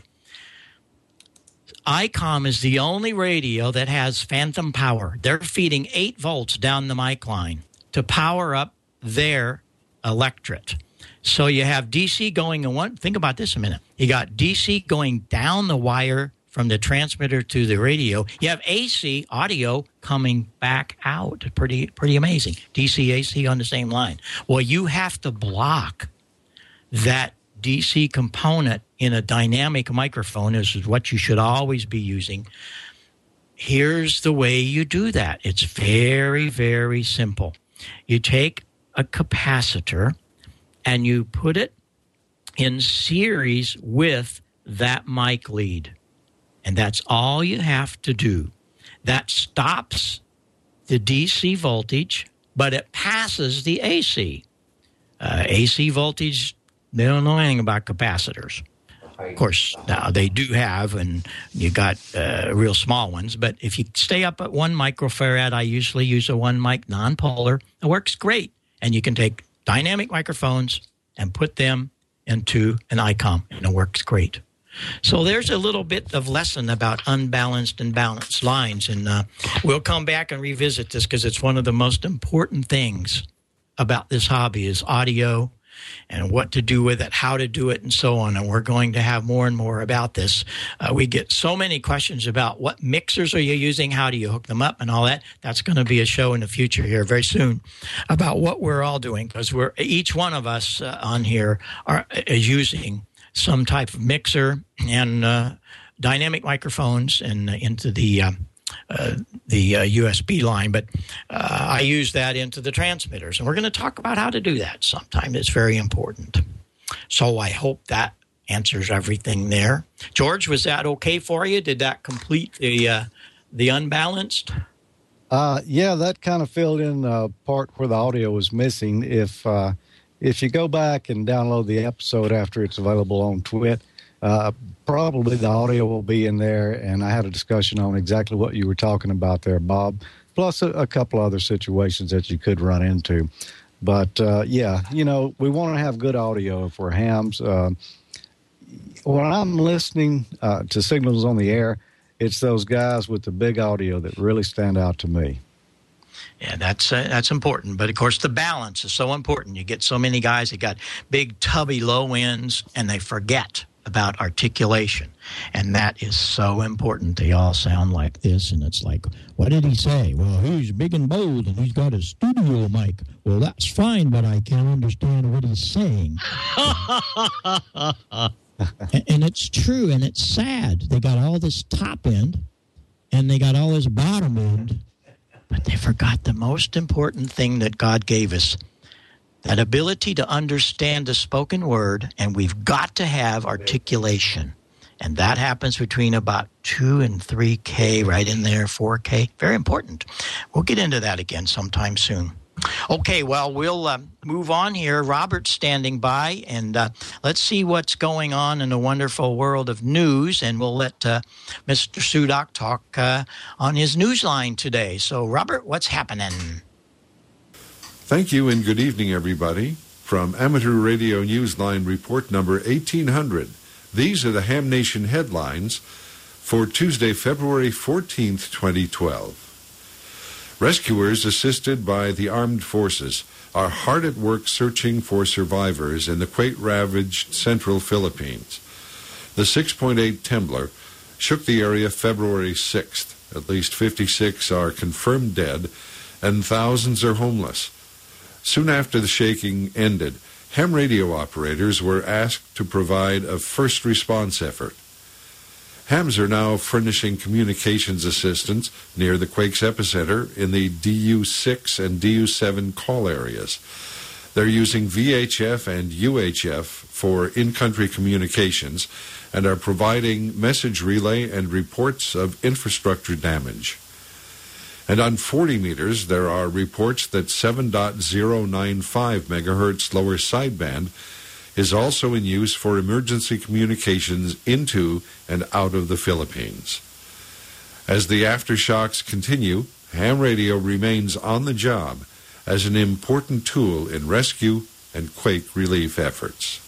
I COM is the only radio that has phantom power. They're feeding eight volts down the mic line to power up their electorate. So you have D C going in one. Think about this a minute. You got D C going down the wire from the transmitter to the radio. You have A C audio coming back out. Pretty, pretty amazing. D C, A C on the same line. Well, you have to block that D C component in a dynamic microphone. This is what you should always be using. Here's the way you do that. It's very, very simple. You take a capacitor and you put it in series with that mic lead. And that's all you have to do. That stops the D C voltage, but it passes the A C. Uh, A C voltage, they don't know anything about capacitors. Of course, now they do have, and you got uh, real small ones. But if you stay up at one microfarad, I usually use a one mic non-polar. It works great. And you can take dynamic microphones and put them into an I COM, and it works great. So there's a little bit of lesson about unbalanced and balanced lines, and uh, we'll come back and revisit this because it's one of the most important things about this hobby is audio and what to do with it, how to do it, and so on. And we're going to have more and more about this. Uh, we get so many questions about what mixers are you using, how do you hook them up, and all that. That's going to be a show in the future here very soon about what we're all doing, because we're each one of us uh, on here are is using some type of mixer and uh, dynamic microphones and uh, into the uh, uh, the uh, U S B line, but uh, I use that into the transmitters, and we're going to talk about how to do that sometime. It's very important. So I hope that answers everything there. George, was that okay for you? Did that complete the uh, the unbalanced? Uh, yeah, that kind of filled in the part where the audio was missing. If uh, if you go back and download the episode after it's available on Twit, uh, probably the audio will be in there, and I had a discussion on exactly what you were talking about there, Bob, plus a, a couple other situations that you could run into. But, uh, yeah, you know, we want to have good audio if we're hams. Uh, when I'm listening uh, to signals on the air, it's those guys with the big audio that really stand out to me. Yeah, that's uh, that's important. But, of course, the balance is so important. You get so many guys that got big, tubby low ends, and they forget about articulation. And that is so important. They all sound like this, and it's like, what did he say? Well, he's big and bold, and he's got a studio mic. Well, that's fine, but I can't understand what he's saying. and, and it's true, and it's sad. They got all this top end, and they got all this bottom end, but they forgot the most important thing that God gave us, that ability to understand the spoken word, and we've got to have articulation. And that happens between about two and three K, right in there, four K. Very important. We'll get into that again sometime soon. Okay, well, we'll uh, move on here. Robert's standing by, and uh, let's see what's going on in the wonderful world of news, and we'll let uh, Mister Sudak talk uh, on his newsline today. So, Robert, what's happening? Thank you, and good evening, everybody. From Amateur Radio Newsline report number eighteen hundred, these are the Ham Nation headlines for Tuesday, February fourteenth, twenty twelve. Rescuers assisted by the armed forces are hard at work searching for survivors in the quake-ravaged central Philippines. The six point eight Temblor shook the area February sixth. At least fifty-six are confirmed dead, and thousands are homeless. Soon after the shaking ended, ham radio operators were asked to provide a first response effort. Hams are now furnishing communications assistance near the quake's epicenter in the D U six and D U seven call areas. They're using V H F and U H F for in-country communications and are providing message relay and reports of infrastructure damage. And on forty meters, there are reports that seven point zero nine five megahertz lower sideband is also in use for emergency communications into and out of the Philippines. As the aftershocks continue, ham radio remains on the job as an important tool in rescue and quake relief efforts.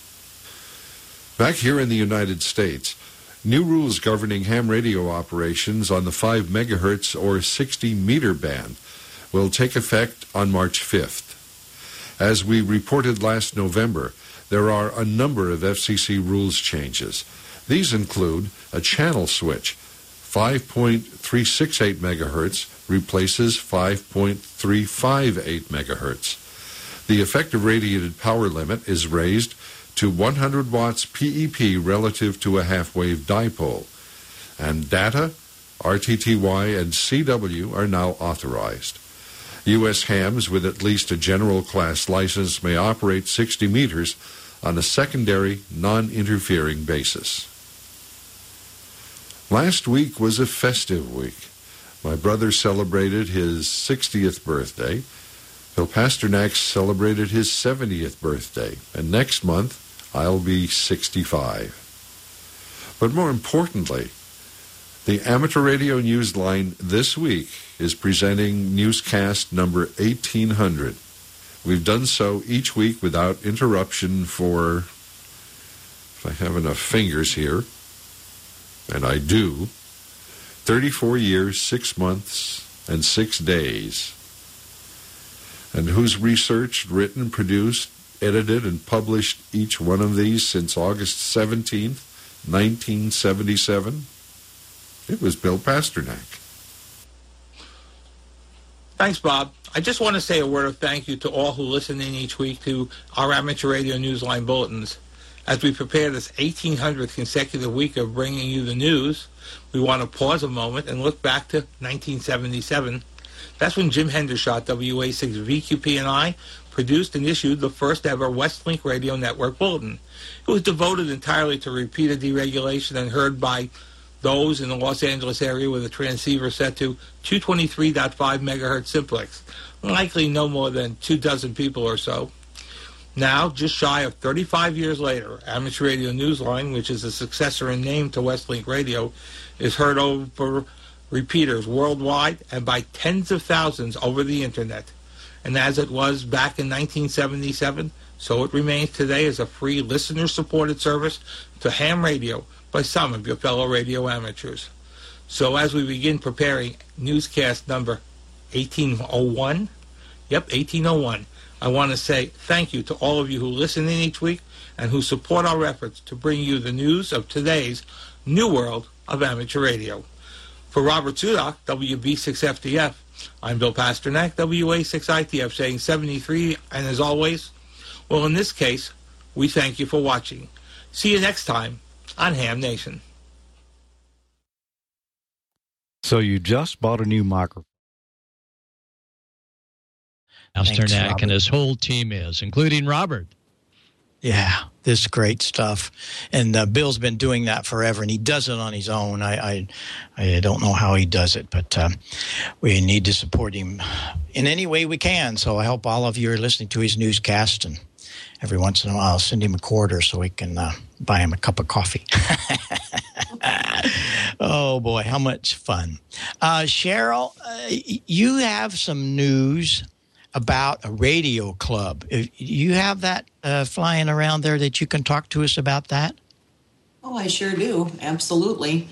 Back here in the United States, new rules governing ham radio operations on the five megahertz or sixty meter band will take effect on March fifth. As we reported last November, there are a number of F C C rules changes. These include a channel switch. five point three six eight megahertz replaces five point three five eight megahertz. The effective radiated power limit is raised to one hundred watts P E P relative to a half-wave dipole. And data, R T T Y, and C W are now authorized. U S hams with at least a general class license may operate sixty meters on a secondary, non-interfering basis. Last week was a festive week. My brother celebrated his sixtieth birthday. Phil Pasternak celebrated his seventieth birthday. And next month, I'll be sixty-five. But more importantly, the Amateur Radio Newsline this week is presenting newscast number eighteen hundred. We've done so each week without interruption for if I have enough fingers here, and I do, thirty-four years, six months, and six days, and who's researched, written, produced, edited, and published each one of these since August seventeenth, nineteen seventy-seven? It was Bill Pasternak. Thanks, Bob. I just want to say a word of thank you to all who listen in each week to our Amateur Radio Newsline bulletins. As we prepare this eighteen hundredth consecutive week of bringing you the news, we want to pause a moment and look back to nineteen seventy-seven. That's when Jim Hendershot, W A six V Q P, and I produced and issued the first ever Westlink Radio Network bulletin. It was devoted entirely to repeater deregulation and heard by those in the Los Angeles area with a transceiver set to two twenty-three point five megahertz simplex, likely no more than two dozen people or so. Now, just shy of thirty-five years later, Amateur Radio Newsline, which is a successor in name to Westlink Radio, is heard over repeaters worldwide and by tens of thousands over the Internet. And as it was back in nineteen seventy-seven, so it remains today as a free listener-supported service to ham radio by some of your fellow radio amateurs. So as we begin preparing newscast number eighteen oh one, yep, eighteen oh one, I want to say thank you to all of you who listen in each week and who support our efforts to bring you the news of today's new world of amateur radio. For Robert Zudok, W B six F D F, I'm Bill Pasternak, W A six I T F, saying seventy-three, and as always, well, in this case, we thank you for watching. See you next time on Ham Nation. So you just bought a new microphone. Pasternak and his whole team is, including Robert. Yeah, this is great stuff. And uh, Bill's been doing that forever, and he does it on his own. I I, I don't know how he does it, but uh, we need to support him in any way we can. So I hope all of you are listening to his newscast, and every once in a while I'll send him a quarter so we can uh, buy him a cup of coffee. Oh, boy, how much fun. Uh, Cheryl, uh, you have some news about a radio club. You have that uh, flying around there that you can talk to us about that? Oh, I sure do. Absolutely.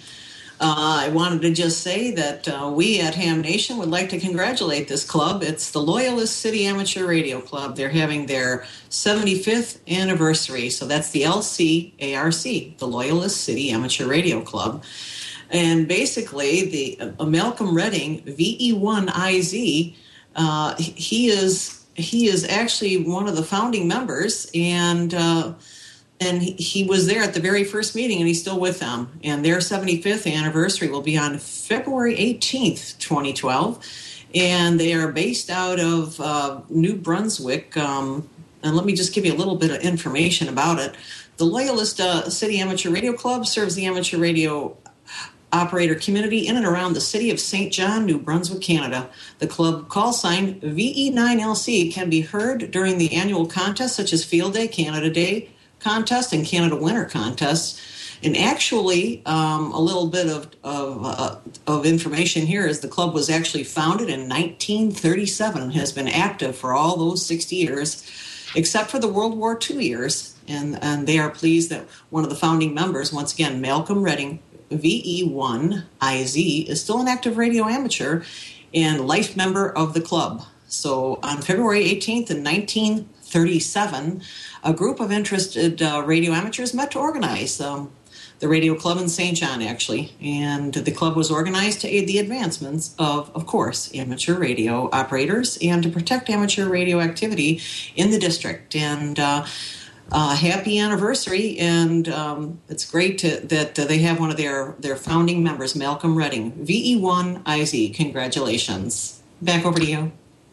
Uh, I wanted to just say that uh, we at Ham Nation would like to congratulate this club. It's the Loyalist City Amateur Radio Club. They're having their seventy-fifth anniversary. So that's the L C A R C, the Loyalist City Amateur Radio Club. And basically, the uh, Malcolm Redding, V E one I Z, uh, he is he is actually one of the founding members, and uh, and he, he was there at the very first meeting, and he's still with them. And their seventy-fifth anniversary will be on February eighteenth, twenty twelve, and they are based out of uh, New Brunswick. Um, and let me just give you a little bit of information about it. The Loyalist uh, City Amateur Radio Club serves the amateur radio operator community in and around the city of Saint John, New Brunswick, Canada. The club call sign V E nine L C can be heard during the annual contests such as Field Day, Canada Day contest, and Canada Winter contests. And actually, um, a little bit of of, uh, of information here is the club was actually founded in nineteen thirty-seven and has been active for all those sixty years, except for the World War Two years. And, and they are pleased that one of the founding members, once again, Malcolm Redding, V E one I Z, is still an active radio amateur and life member of the club. So on February eighteenth in nineteen thirty-seven, a group of interested uh, radio amateurs met to organize um, the radio club in Saint John, actually. And the club was organized to aid the advancements of, of course, amateur radio operators and to protect amateur radio activity in the district. And uh, Uh, happy anniversary, and um, it's great to, that uh, they have one of their, their founding members, Malcolm Redding, V E one I Z. Congratulations. Back over to you.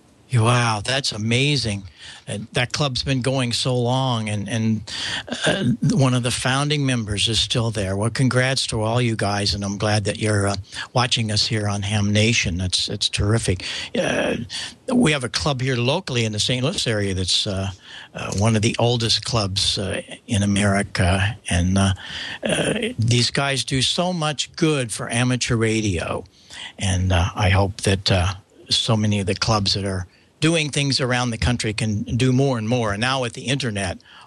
Wow, that's amazing. Uh, that club's been going so long, and, and uh, one of the founding members is still there. Well, congrats to all you guys, and I'm glad that you're uh, watching us here on Ham Nation. That's, that's terrific. Uh, we have a club here locally in the Saint Louis area that's uh, uh, one of the oldest clubs uh, in America, and uh, uh, these guys do so much good for amateur radio, and uh, I hope that uh, so many of the clubs that are doing things around the country can do more and more. And now with the internet,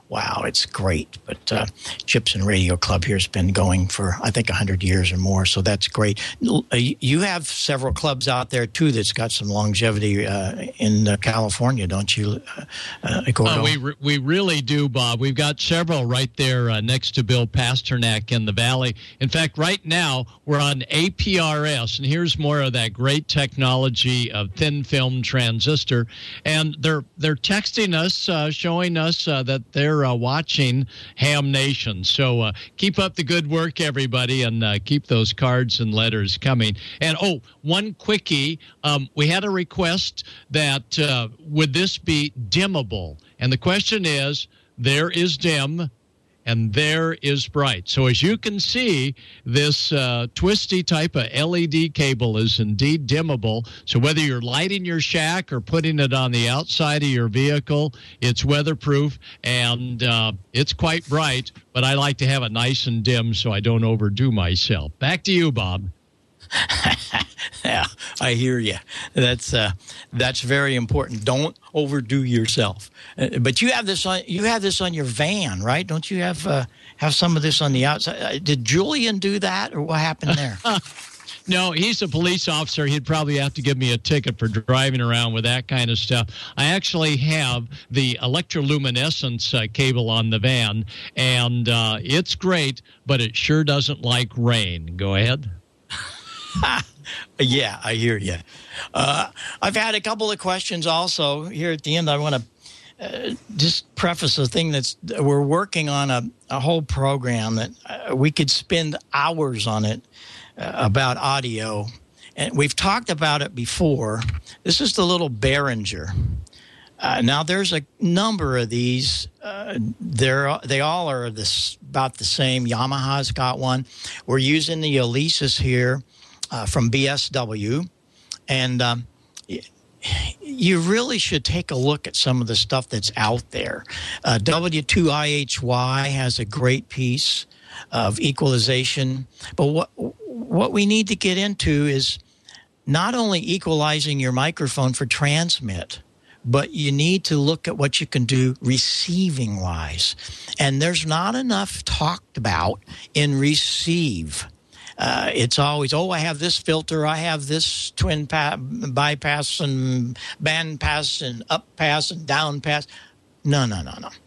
wow, it's great. But uh, Gypsum Radio Club here has been going for, I think, one hundred years or more, so that's great. You have several clubs out there, too, that's got some longevity uh, in uh, California, don't you, uh, uh, Gordo? Uh, we, re- we really do, Bob. We've got several right there uh, next to Bill Pasternak in the Valley. In fact, right now, we're on A P R S, and here's more of that great technology of thin film transistor. And they're, they're texting us, uh, showing us uh, that they're Uh, watching Ham Nation. So uh, keep up the good work, everybody, and uh, keep those cards and letters coming. And, oh, one quickie. Um, we had a request that uh, would this be dimmable? And the question is, there is dim, and there is bright. So as you can see, this uh, twisty type of L E D cable is indeed dimmable. So whether you're lighting your shack or putting it on the outside of your vehicle, it's weatherproof, and uh, it's quite bright. But I like to have it nice and dim so I don't overdo myself. Back to you, Bob. Yeah, I hear you. That's uh, that's very important. Don't overdo yourself. Uh, but you have this on you have this on your van, right? Don't you have uh, have some of this on the outside? Uh, did Julian do that, or what happened there? No, he's a police officer. He'd probably have to give me a ticket for driving around with that kind of stuff. I actually have the electroluminescence uh, cable on the van, and uh, it's great, but it sure doesn't like rain. Go ahead. Yeah, I hear you. Uh, I've had a couple of questions also here at the end. I want to uh, just preface the thing that's we're working on a, a whole program that uh, we could spend hours on it uh, about audio. And we've talked about it before. This is the little Behringer. Uh, now, there's a number of these. Uh, they're, they all are this, about the same. Yamaha's got one. We're using the Alesis here uh, from B S W. And um, you really should take a look at some of the stuff that's out there. Uh, W two I H Y has a great piece of equalization. But what what we need to get into is not only equalizing your microphone for transmit, but you need to look at what you can do receiving-wise. And there's not enough talked about in receive. Uh, it's always, oh, I have this filter, I have this twin pa- bypass and band pass and up pass and down pass. No, no, no, no.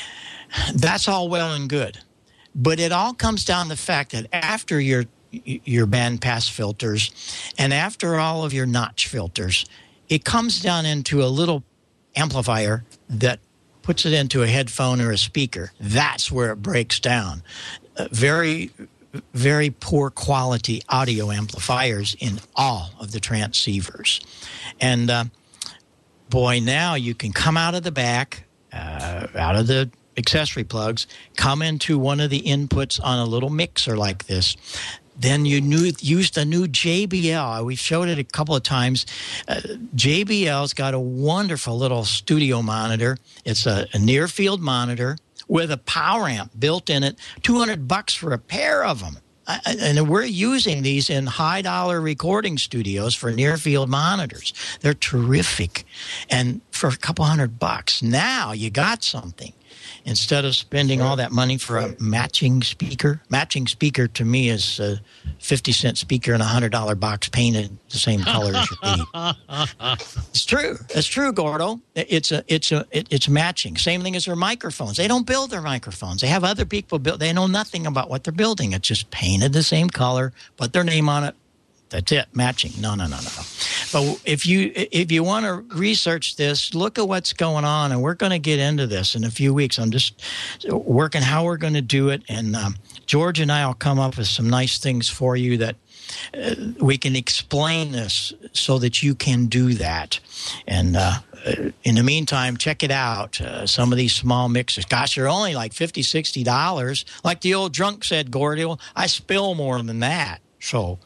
That's all well and good. But it all comes down to the fact that after your your band pass filters and after all of your notch filters, it comes down into a little amplifier that puts it into a headphone or a speaker. That's where it breaks down. Uh, very, very poor quality audio amplifiers in all of the transceivers. And, uh, boy, now you can come out of the back, uh, out of the accessory plugs, come into one of the inputs on a little mixer like this. Then you knew, used the new J B L. We showed it a couple of times. Uh, J B L's got a wonderful little studio monitor. It's a, a near-field monitor with a power amp built in it. two hundred bucks for a pair of them. I, and we're using these in high-dollar recording studios for near-field monitors. They're terrific. And for a couple hundred bucks, now you got something. Instead of spending all that money for a matching speaker. Matching speaker to me is a fifty cent speaker in a one hundred dollar box painted the same color as your feet. It's true. It's true, Gordo. It's a, it's a, it, it's matching. Same thing as their microphones. They don't build their microphones. They have other people build. They know nothing about what they're building. It's just painted the same color, put their name on it. That's it. Matching. No, no, no, no, no. But if you if you want to research this, look at what's going on, and we're going to get into this in a few weeks. I'm just working how we're going to do it, and um, George and I will come up with some nice things for you that uh, we can explain this so that you can do that. And uh, in the meantime, check it out. Uh, some of these small mixers, gosh, they're only like fifty dollars, sixty dollars. Like the old drunk said, Gordo, I spill more than that. So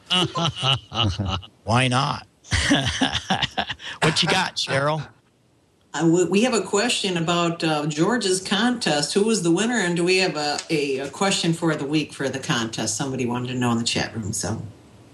why not? What you got, Cheryl? Uh, we have a question about uh, George's contest. Who was the winner? And do we have a, a, a question for the week for the contest? Somebody wanted to know in the chat room. So,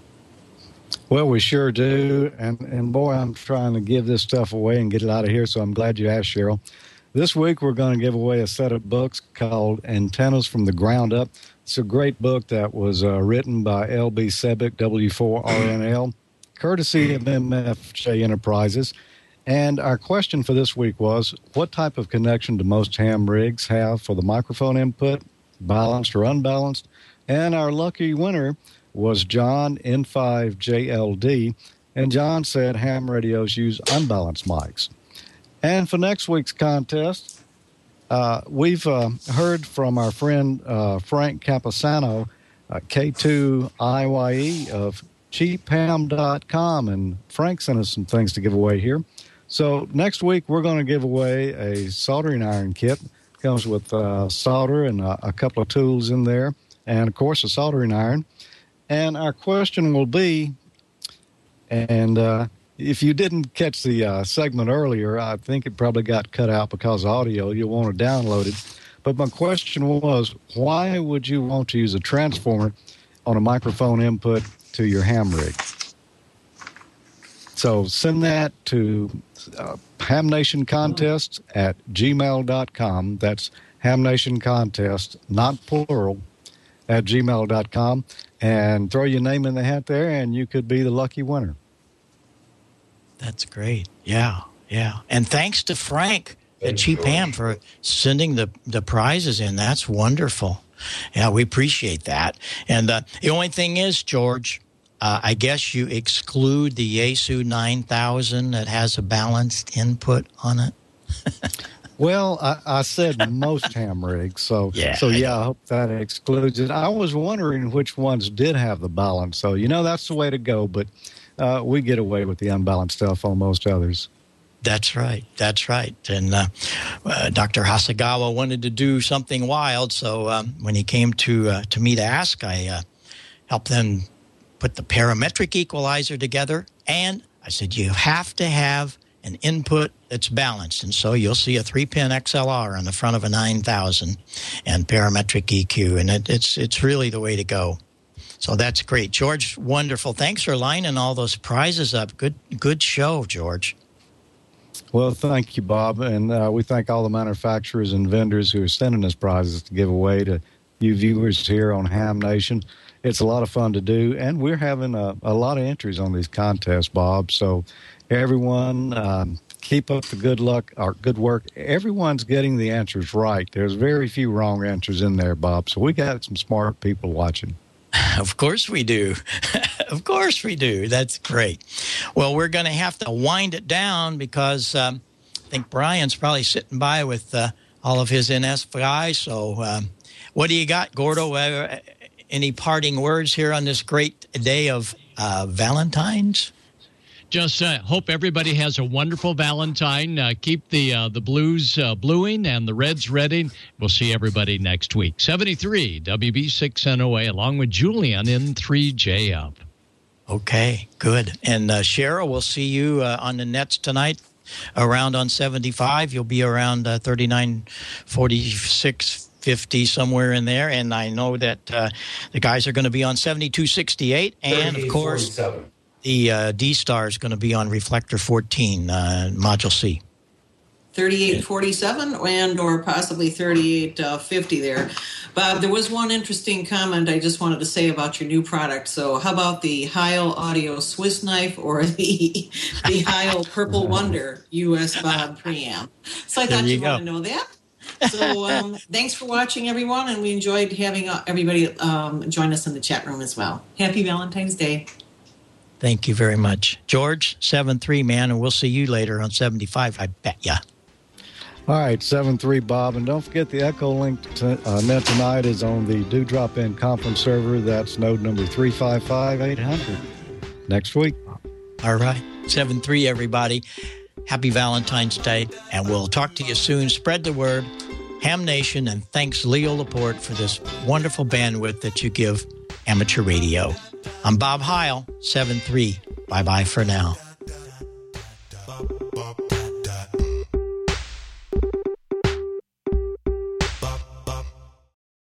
well, we sure do. And, and boy, I'm trying to give this stuff away and get it out of here. So I'm glad you asked, Cheryl. This week, we're going to give away a set of books called Antennas from the Ground Up. It's a great book that was uh, written by L B Sebic, W four R N L, courtesy of M F J Enterprises. And our question for this week was, what type of connection do most ham rigs have for the microphone input, balanced or unbalanced? And our lucky winner was John N five J L D, and John said ham radios use unbalanced mics. And for next week's contest, uh, we've uh, heard from our friend uh, Frank Capisano, uh, K two I Y E of cheap ham dot com, and Frank sent us some things to give away here. So next week, we're going to give away a soldering iron kit. It comes with uh, solder and a, a couple of tools in there, and, of course, a soldering iron. And our question will be, and uh, if you didn't catch the uh, segment earlier, I think it probably got cut out because of audio. You'll want to download it. But my question was, why would you want to use a transformer on a microphone input to your ham rig? So send that to uh, hamnationcontest at gmail dot com. That's hamnationcontest, not plural, at gmail dot com. And throw your name in the hat there, and you could be the lucky winner. That's great. Yeah, yeah. And thanks to Frank at Cheap Ham for sending the, the prizes in. That's wonderful. Yeah, we appreciate that. And uh, the only thing is, George, Uh, I guess you exclude the Yaesu nine thousand that has a balanced input on it. Well, I, I said most ham rigs, so yeah, so yeah, I hope that excludes it. I was wondering which ones did have the balance, so you know that's the way to go. But uh, we get away with the unbalanced stuff on most others. That's right. That's right. And uh, uh, Doctor Hasegawa wanted to do something wild, so um, when he came to uh, to me to ask, I uh, helped them put the parametric equalizer together, and I said, you have to have an input that's balanced. And so you'll see a three-pin X L R on the front of a nine thousand and parametric E Q, and it, it's it's really the way to go. So that's great. George, wonderful. Thanks for lining all those prizes up. Good good show, George. Well, thank you, Bob, and uh, we thank all the manufacturers and vendors who are sending us prizes to give away to you viewers here on Ham Nation. It's a lot of fun to do, and we're having a, a lot of entries on these contests, Bob. So everyone, um, keep up the good luck or good work. Everyone's getting the answers right. There's very few wrong answers in there, Bob. So we got some smart people watching. Of course we do. Of course we do. That's great. Well, we're going to have to wind it down because um, I think Brian's probably sitting by with uh, all of his N S guys. So um, what do you got, Gordo? Uh, Any parting words here on this great day of uh, Valentine's? Just uh, hope everybody has a wonderful Valentine. Uh, keep the uh, the blues uh, bluing and the reds redding. We'll see everybody next week. seventy-three W B six N O A along with Julian in three J up. Okay, good. And uh, Cheryl, we'll see you uh, on the nets tonight around on seventy-five. You'll be around uh, thirty-nine forty-six fifty, somewhere in there. And I know that uh, the guys are going to be on seventy-two sixty-eight. And, of course, the uh, D-Star is going to be on Reflector fourteen, uh, Module C. thirty-eight forty-seven and or possibly thirty-eight fifty there. Bob, there was one interesting comment I just wanted to say about your new product. So how about the Heil Audio Swiss Knife or the the Heil Purple Wonder U S Bob preamp? So I thought you, you want to know that. So um, thanks for watching, everyone, and we enjoyed having uh, everybody um, join us in the chat room as well. Happy Valentine's Day. Thank you very much. George, seven three, man, and we'll see you later on seventy-five, I bet ya. All right, seven three, Bob. And don't forget the Echo Link to, uh, net tonight is on the Do Drop In conference server. That's node number three five five eight hundred. Next week. All right, seven three, everybody. Happy Valentine's Day, and we'll talk to you soon. Spread the word. Ham Nation, and thanks, Leo Laporte, for this wonderful bandwidth that you give amateur radio. I'm Bob Heil, seven three. Bye-bye for now.